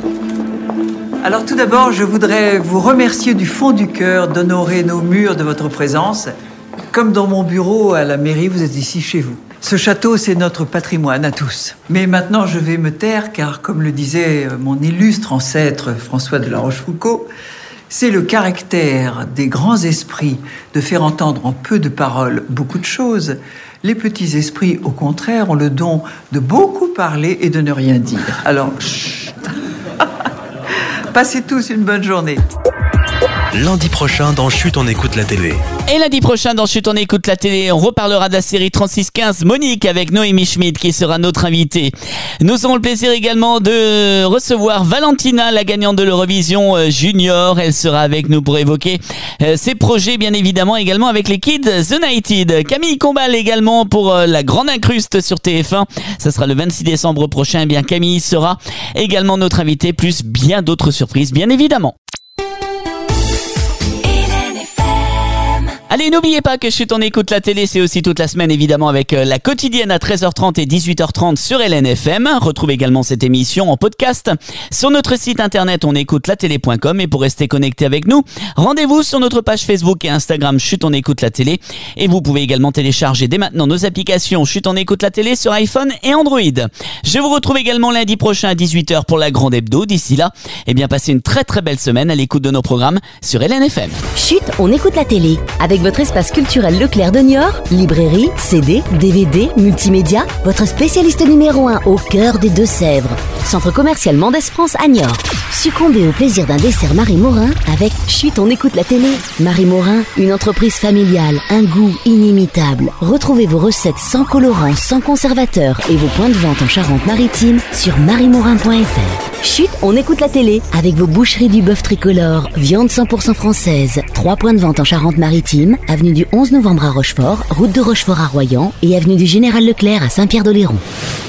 Alors tout d'abord, je voudrais vous remercier du fond du cœur d'honorer nos murs de votre présence. Comme dans mon bureau à la mairie, vous êtes ici chez vous. Ce château, c'est notre patrimoine à tous. Mais maintenant, je vais me taire, car comme le disait mon illustre ancêtre François de la Rochefoucauld, c'est le caractère des grands esprits de faire entendre en peu de paroles beaucoup de choses. Les petits esprits, au contraire, ont le don de beaucoup parler et de ne rien dire. Alors, chut. Passez tous une bonne journée. lundi prochain dans Chut, on écoute la télé. Et lundi prochain dans Chut, on écoute la télé, on reparlera de la série trente-six quinze Monique avec Noémie Schmidt qui sera notre invitée. Nous aurons le plaisir également de recevoir Valentina, la gagnante de l'Eurovision Junior. Elle sera avec nous pour évoquer euh, ses projets, bien évidemment, également avec les Kids United. Camille Combal également pour euh, la grande incruste sur T F un. Ça sera le vingt-six décembre prochain. Eh bien, Camille sera également notre invitée, plus bien d'autres surprises, bien évidemment. Allez, n'oubliez pas que Chut, on écoute la télé, c'est aussi toute la semaine évidemment avec euh, la quotidienne à treize heures trente et dix-huit heures trente sur L N F M. Retrouvez également cette émission en podcast sur notre site internet on écoute la télé point com. Et pour rester connecté avec nous, rendez-vous sur notre page Facebook et Instagram Chut, on écoute la télé. Et vous pouvez également télécharger dès maintenant nos applications Chut, on écoute la télé sur iPhone et Android. Je vous retrouve également lundi prochain à dix-huit heures pour la grande hebdo. D'ici là, eh bien, passez une très très belle semaine à l'écoute de nos programmes sur L N F M. Chut, on écoute la télé avec votre espace culturel Leclerc de Niort, librairie, C D, D V D, multimédia, votre spécialiste numéro un au cœur des Deux-Sèvres. Centre commercial Mendès France à Niort. Succombez au plaisir d'un dessert Marie Morin avec Chut, on écoute la télé. Marie Morin, une entreprise familiale, un goût inimitable. Retrouvez vos recettes sans colorants, sans conservateurs et vos points de vente en Charente-Maritime sur marie morin point f r. Chut, on écoute la télé avec vos boucheries du bœuf tricolore, viande cent pour cent française. Trois points de vente en Charente-Maritime, avenue du onze novembre à Rochefort, route de Rochefort à Royan et avenue du Général Leclerc à Saint-Pierre-d'Oléron.